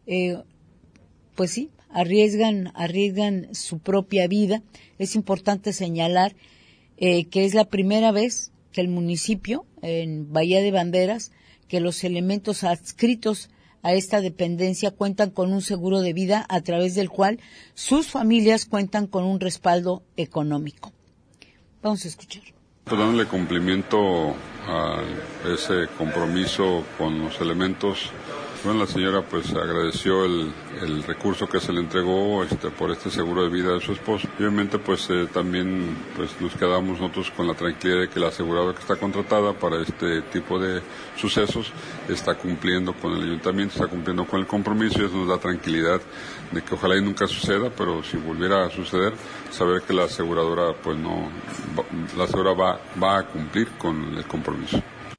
sí, arriesgan su propia vida. Es importante señalar que es la primera vez que el municipio en Bahía de Banderas, que los elementos adscritos a esta dependencia cuentan con un seguro de vida a través del cual sus familias cuentan con un respaldo económico. Vamos a escuchar. Dándole cumplimiento a ese compromiso con los elementos, bueno, la señora pues agradeció el recurso que se le entregó por este seguro de vida de su esposo. Y obviamente pues también pues nos quedamos nosotros con la tranquilidad de que la aseguradora que está contratada para este tipo de sucesos está cumpliendo con el ayuntamiento, está cumpliendo con el compromiso y eso nos da tranquilidad de que ojalá y nunca suceda, pero si volviera a suceder, saber que la aseguradora pues no, la aseguradora va a cumplir con el compromiso.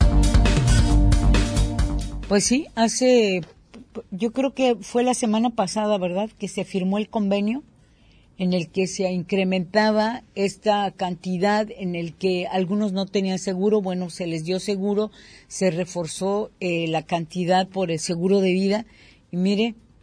Pues sí, yo creo que fue la semana pasada, ¿verdad?, que se firmó el convenio en el que se incrementaba esta cantidad, en el que algunos no tenían seguro, bueno, se les dio seguro, se reforzó la cantidad por el seguro de vida y mire,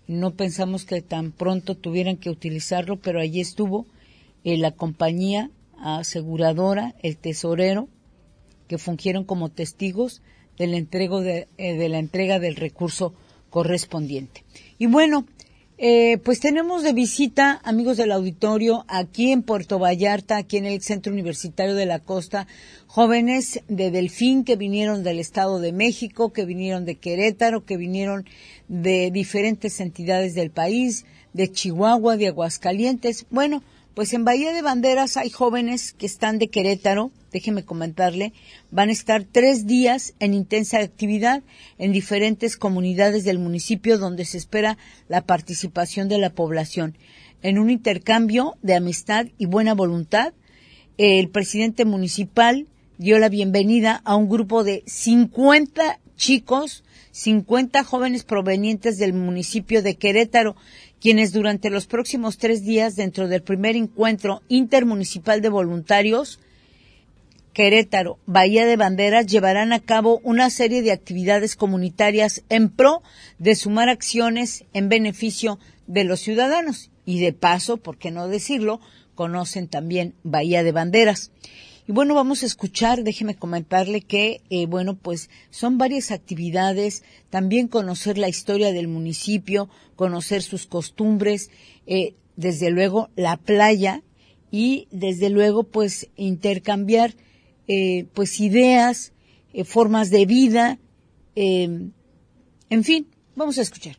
No pensamos que tan pronto tuvieran que utilizarlo, pero allí estuvo la compañía aseguradora, el tesorero, que fungieron como testigos de la entrega del recurso correspondiente. Y bueno, pues tenemos de visita, amigos del auditorio, aquí en Puerto Vallarta, aquí en el Centro Universitario de la Costa, jóvenes de Delfín que vinieron del Estado de México, que vinieron de Querétaro, que vinieron de diferentes entidades del país, de Chihuahua, de Aguascalientes. Bueno, pues en Bahía de Banderas hay jóvenes que están de Querétaro, déjeme comentarle, van a estar 3 días en intensa actividad en diferentes comunidades del municipio donde se espera la participación de la población. En un intercambio de amistad y buena voluntad, el presidente municipal dio la bienvenida a un grupo de 50 chicos, 50 jóvenes provenientes del municipio de Querétaro, quienes durante los próximos 3 días, dentro del primer encuentro intermunicipal de voluntarios, Querétaro, Bahía de Banderas, llevarán a cabo una serie de actividades comunitarias en pro de sumar acciones en beneficio de los ciudadanos. Y de paso, por qué no decirlo, conocen también Bahía de Banderas. Y bueno, vamos a escuchar, déjeme comentarle que, pues son varias actividades, también conocer la historia del municipio, conocer sus costumbres, desde luego la playa y desde luego pues intercambiar pues ideas, formas de vida, en fin, vamos a escuchar.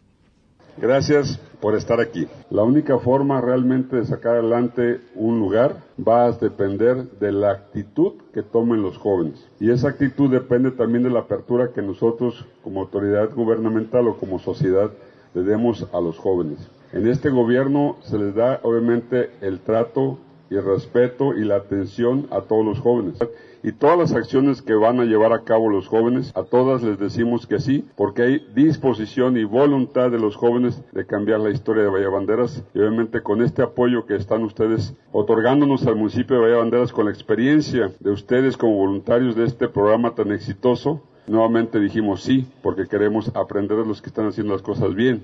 Gracias por estar aquí. La única forma realmente de sacar adelante un lugar va a depender de la actitud que tomen los jóvenes. Y esa actitud depende también de la apertura que nosotros como autoridad gubernamental o como sociedad le demos a los jóvenes. En este gobierno se les da obviamente el trato y el respeto y la atención a todos los jóvenes. Y todas las acciones que van a llevar a cabo los jóvenes, a todas les decimos que sí, porque hay disposición y voluntad de los jóvenes de cambiar la historia de Bahía Banderas. Y obviamente con este apoyo que están ustedes otorgándonos al municipio de Bahía Banderas, con la experiencia de ustedes como voluntarios de este programa tan exitoso, nuevamente dijimos sí, porque queremos aprender de los que están haciendo las cosas bien.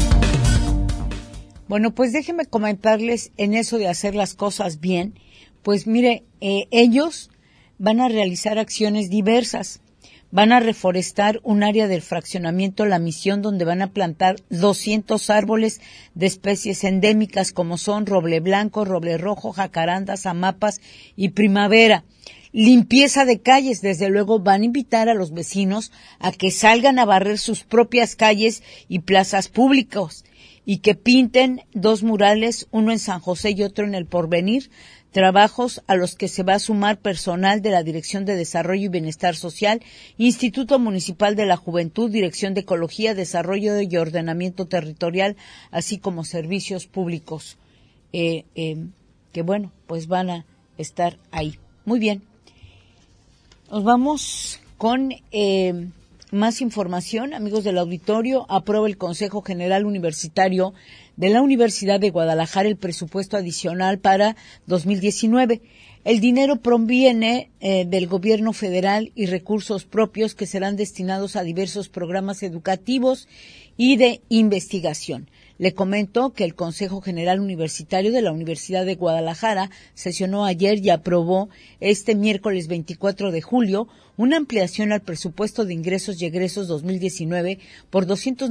Bueno, pues déjenme comentarles en eso de hacer las cosas bien. Pues mire, ellos van a realizar acciones diversas. Van a reforestar un área del fraccionamiento La Misión donde van a plantar 200 árboles de especies endémicas como son roble blanco, roble rojo, jacarandas, amapas y primavera. Limpieza de calles, desde luego van a invitar a los vecinos a que salgan a barrer sus propias calles y plazas públicas y que pinten 2 murales, uno en San José y otro en El Porvenir, trabajos a los que se va a sumar personal de la Dirección de Desarrollo y Bienestar Social, Instituto Municipal de la Juventud, Dirección de Ecología, Desarrollo y Ordenamiento Territorial, así como servicios públicos, que bueno, pues van a estar ahí. Muy bien. Nos vamos con más información, amigos del auditorio. Aprueba el Consejo General Universitario de la Universidad de Guadalajara el presupuesto adicional para 2019. El dinero proviene del gobierno federal y recursos propios que serán destinados a diversos programas educativos y de investigación. Le comento que el Consejo General Universitario de la Universidad de Guadalajara sesionó ayer y aprobó este miércoles 24 de julio una ampliación al presupuesto de ingresos y egresos 2019 por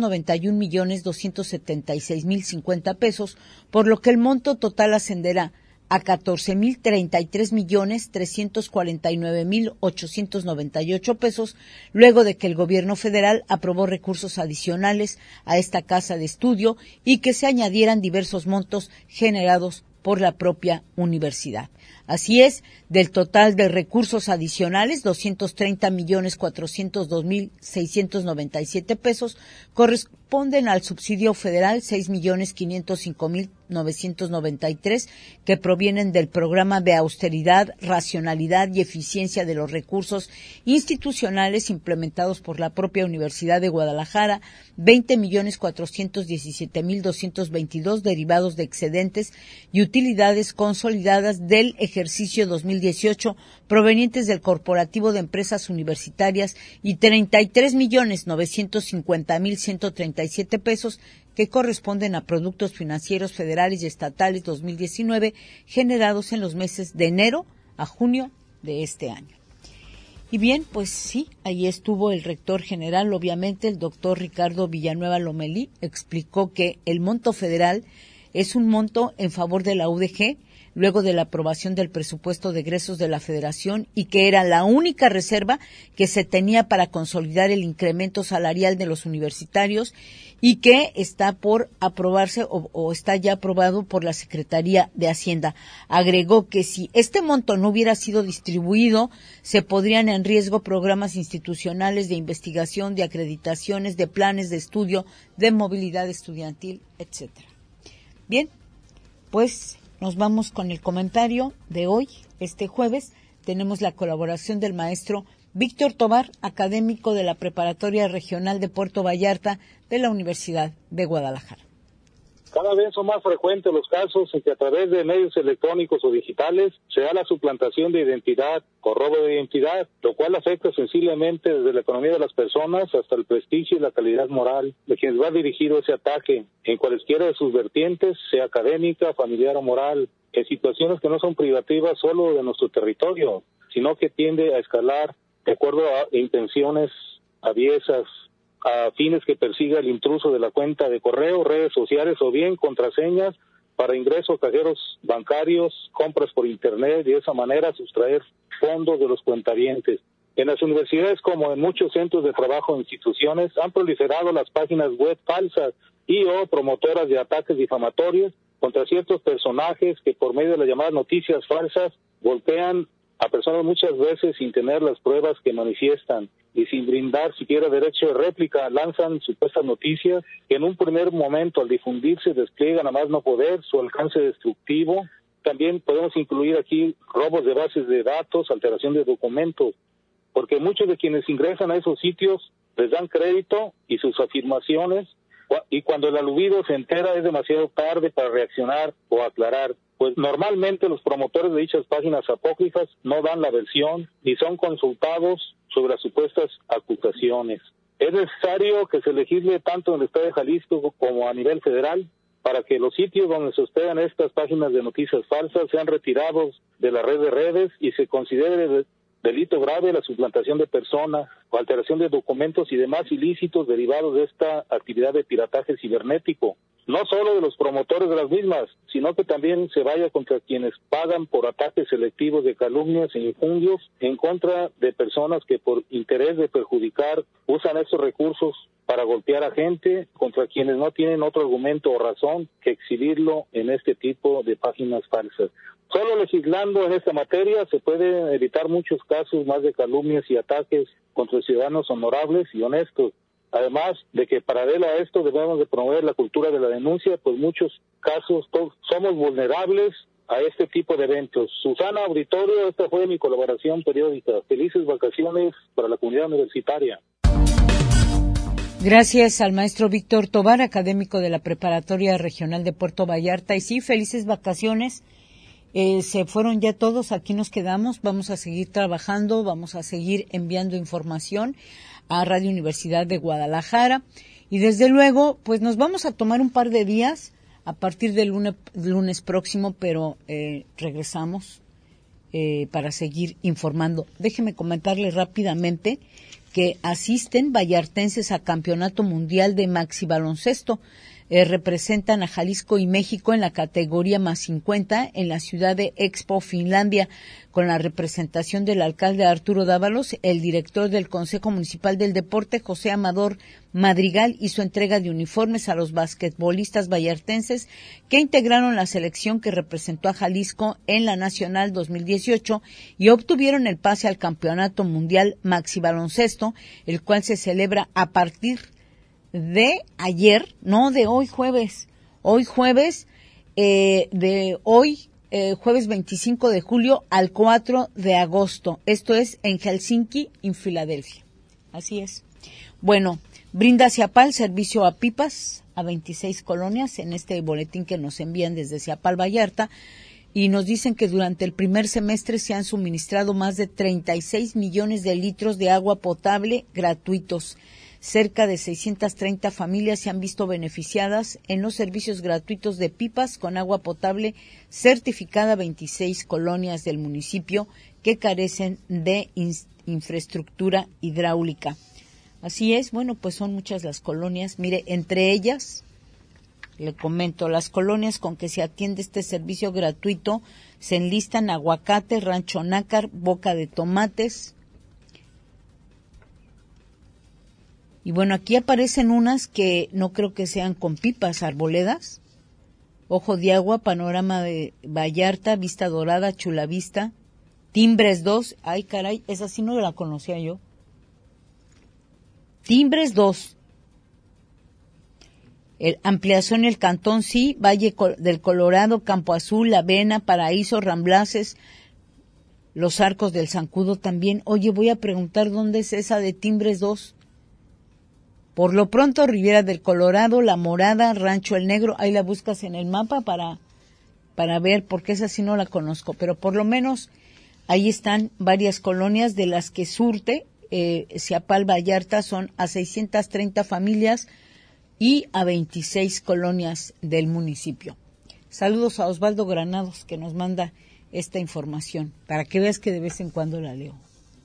291,276,050 pesos, por lo que el monto total ascenderá a 14,033,349,898 pesos, luego de que el gobierno federal aprobó recursos adicionales a esta casa de estudio y que se añadieran diversos montos generados por la propia universidad. Así es, del total de recursos adicionales, 230,402,697 pesos corresponden al subsidio federal, 6,505,993, que provienen del programa de austeridad, racionalidad y eficiencia de los recursos institucionales implementados por la propia Universidad de Guadalajara, 20,417,222 derivados de excedentes y utilidades consolidadas del ejercicio 2018 provenientes del Corporativo de Empresas Universitarias y 33,950,137 pesos que corresponden a productos financieros federales y estatales 2019 generados en los meses de enero a junio de este año. Y bien, pues sí, ahí estuvo el rector general, obviamente el doctor Ricardo Villanueva Lomelí, explicó que el monto federal es un monto en favor de la UDG, luego de la aprobación del presupuesto de egresos de la Federación y que era la única reserva que se tenía para consolidar el incremento salarial de los universitarios y que está por aprobarse o está ya aprobado por la Secretaría de Hacienda. Agregó que si este monto no hubiera sido distribuido, se podrían en riesgo programas institucionales de investigación, de acreditaciones, de planes de estudio, de movilidad estudiantil, etcétera. Bien, pues nos vamos con el comentario de hoy, este jueves. Tenemos la colaboración del maestro Víctor Tobar, académico de la Preparatoria Regional de Puerto Vallarta de la Universidad de Guadalajara. Cada vez son más frecuentes los casos en que a través de medios electrónicos o digitales se da la suplantación de identidad o robo de identidad, lo cual afecta sensiblemente desde la economía de las personas hasta el prestigio y la calidad moral de quienes va dirigido ese ataque, en cualesquiera de sus vertientes, sea académica, familiar o moral, en situaciones que no son privativas solo de nuestro territorio, sino que tiende a escalar de acuerdo a intenciones aviesas, a fines que persiga el intruso de la cuenta de correo, redes sociales o bien contraseñas para ingreso a cajeros bancarios, compras por internet y de esa manera sustraer fondos de los cuentavientes. En las universidades como en muchos centros de trabajo e instituciones han proliferado las páginas web falsas y o promotoras de ataques difamatorios contra ciertos personajes que por medio de las llamadas noticias falsas golpean a personas muchas veces sin tener las pruebas que manifiestan y sin brindar siquiera derecho de réplica, lanzan supuestas noticias que en un primer momento al difundirse despliegan a más no poder su alcance destructivo. También podemos incluir aquí robos de bases de datos, alteración de documentos, porque muchos de quienes ingresan a esos sitios les dan crédito y sus afirmaciones, y cuando el aludido se entera es demasiado tarde para reaccionar o aclarar, pues normalmente los promotores de dichas páginas apócrifas no dan la versión ni son consultados sobre las supuestas acusaciones. Es necesario que se legisle tanto en el Estado de Jalisco como a nivel federal para que los sitios donde se hospedan estas páginas de noticias falsas sean retirados de la red de redes y se considere delito grave la suplantación de personas o alteración de documentos y demás ilícitos derivados de esta actividad de pirataje cibernético. No solo de los promotores de las mismas, sino que también se vaya contra quienes pagan por ataques selectivos de calumnias e injurias en contra de personas que por interés de perjudicar usan estos recursos para golpear a gente, contra quienes no tienen otro argumento o razón que exhibirlo en este tipo de páginas falsas. Solo legislando en esta materia se pueden evitar muchos casos más de calumnias y ataques contra ciudadanos honorables y honestos. Además de que paralelo a esto debemos de promover la cultura de la denuncia, pues muchos casos somos vulnerables a este tipo de eventos. Susana Auditorio, esta fue mi colaboración periódica. Felices vacaciones para la comunidad universitaria. Gracias al maestro Víctor Tobar, académico de la Preparatoria Regional de Puerto Vallarta. Y sí, felices vacaciones. Se fueron ya todos, aquí nos quedamos, vamos a seguir trabajando, vamos a seguir enviando información a Radio Universidad de Guadalajara y desde luego pues nos vamos a tomar un par de días a partir del lunes próximo, pero regresamos para seguir informando. Déjeme comentarle rápidamente que asisten vallartenses a Campeonato Mundial de Maxi Baloncesto. Representan a Jalisco y México en la categoría más 50 en la ciudad de Expo, Finlandia, con la representación del alcalde Arturo Dávalos, el director del Consejo Municipal del Deporte, José Amador Madrigal, hizo entrega de uniformes a los basquetbolistas vallartenses que integraron la selección que representó a Jalisco en la Nacional 2018 y obtuvieron el pase al Campeonato Mundial Maxi Baloncesto, el cual se celebra a partir de ayer, no de hoy jueves, jueves 25 de julio al 4 de agosto. Esto es en Helsinki, en Filadelfia. Así es. Bueno, brinda Ciapal servicio a pipas a 26 colonias en este boletín que nos envían desde Ciapal Vallarta. y nos dicen que durante el primer semestre se han suministrado más de 36 millones de litros de agua potable gratuitos. Cerca de 630 familias se han visto beneficiadas en los servicios gratuitos de pipas con agua potable certificada. 26 colonias del municipio que carecen de infraestructura hidráulica. Así es, bueno, pues son muchas las colonias. Mire, entre ellas, le comento, las colonias con que se atiende este servicio gratuito se enlistan Aguacate, Rancho Nácar, Boca de Tomates. Y bueno, aquí aparecen unas que no creo que sean con pipas, Arboledas, Ojo de Agua, Panorama de Vallarta, Vista Dorada, Chulavista, Timbres 2, ay caray, esa sí no la conocía yo. Timbres 2. Ampliación El Cantón, sí, Valle del Colorado, Campo Azul, La Avena, Paraíso, Ramblaces, Los Arcos del Zancudo también. Oye, voy a preguntar dónde es esa de Timbres 2. Por lo pronto, Riviera del Colorado, La Morada, Rancho El Negro, ahí la buscas en el mapa para ver, porque esa sí no la conozco, pero por lo menos ahí están varias colonias de las que surte Ciapal Vallarta, son a 630 familias y a 26 colonias del municipio. Saludos a Osvaldo Granados, que nos manda esta información, para que veas que de vez en cuando la leo.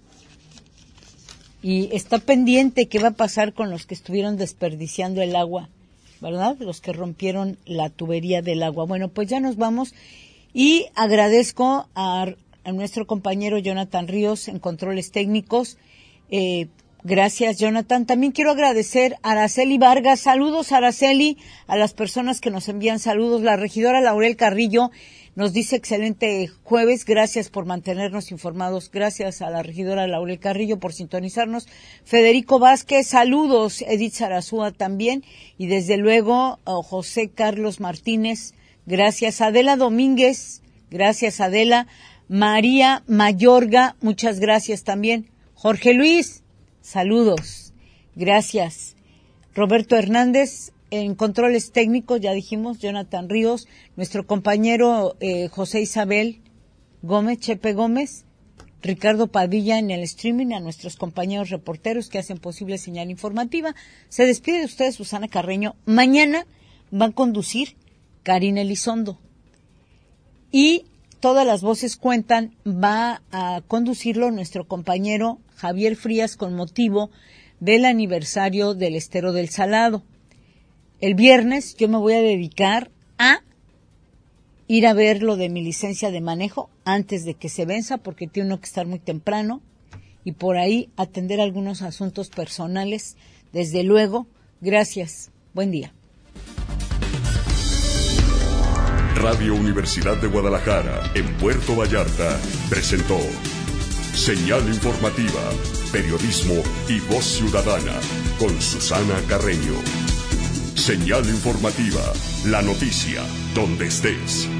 Y está pendiente qué va a pasar con los que estuvieron desperdiciando el agua, ¿verdad? Los que rompieron la tubería del agua. Bueno, pues ya nos vamos y agradezco a nuestro compañero Jonathan Ríos en controles técnicos. Gracias, Jonathan. También quiero agradecer a Araceli Vargas. Saludos, Araceli, a las personas que nos envían saludos. La regidora Laurel Carrillo nos dice excelente jueves, gracias por mantenernos informados, gracias a la regidora Laurel Carrillo por sintonizarnos. Federico Vázquez, saludos, Edith Sarazúa también, y desde luego José Carlos Martínez, gracias. Adela Domínguez, gracias Adela. María Mayorga, muchas gracias también. Jorge Luis, saludos, gracias. Roberto Hernández, en controles técnicos, ya dijimos, Jonathan Ríos, nuestro compañero José Isabel Gómez, Chepe Gómez, Ricardo Padilla en el streaming, a nuestros compañeros reporteros que hacen posible señal informativa. Se despide de ustedes Susana Carreño. Mañana va a conducir Karina Elizondo. Y todas las voces cuentan, va a conducirlo nuestro compañero Javier Frías con motivo del aniversario del Estero del Salado. El viernes yo me voy a dedicar a ir a ver lo de mi licencia de manejo antes de que se venza, porque tengo que estar muy temprano, y por ahí atender algunos asuntos personales. Desde luego, gracias. Buen día. Radio Universidad de Guadalajara, en Puerto Vallarta, presentó Señal Informativa, Periodismo y Voz Ciudadana, con Susana Carreño. Señal Informativa, la noticia, donde estés.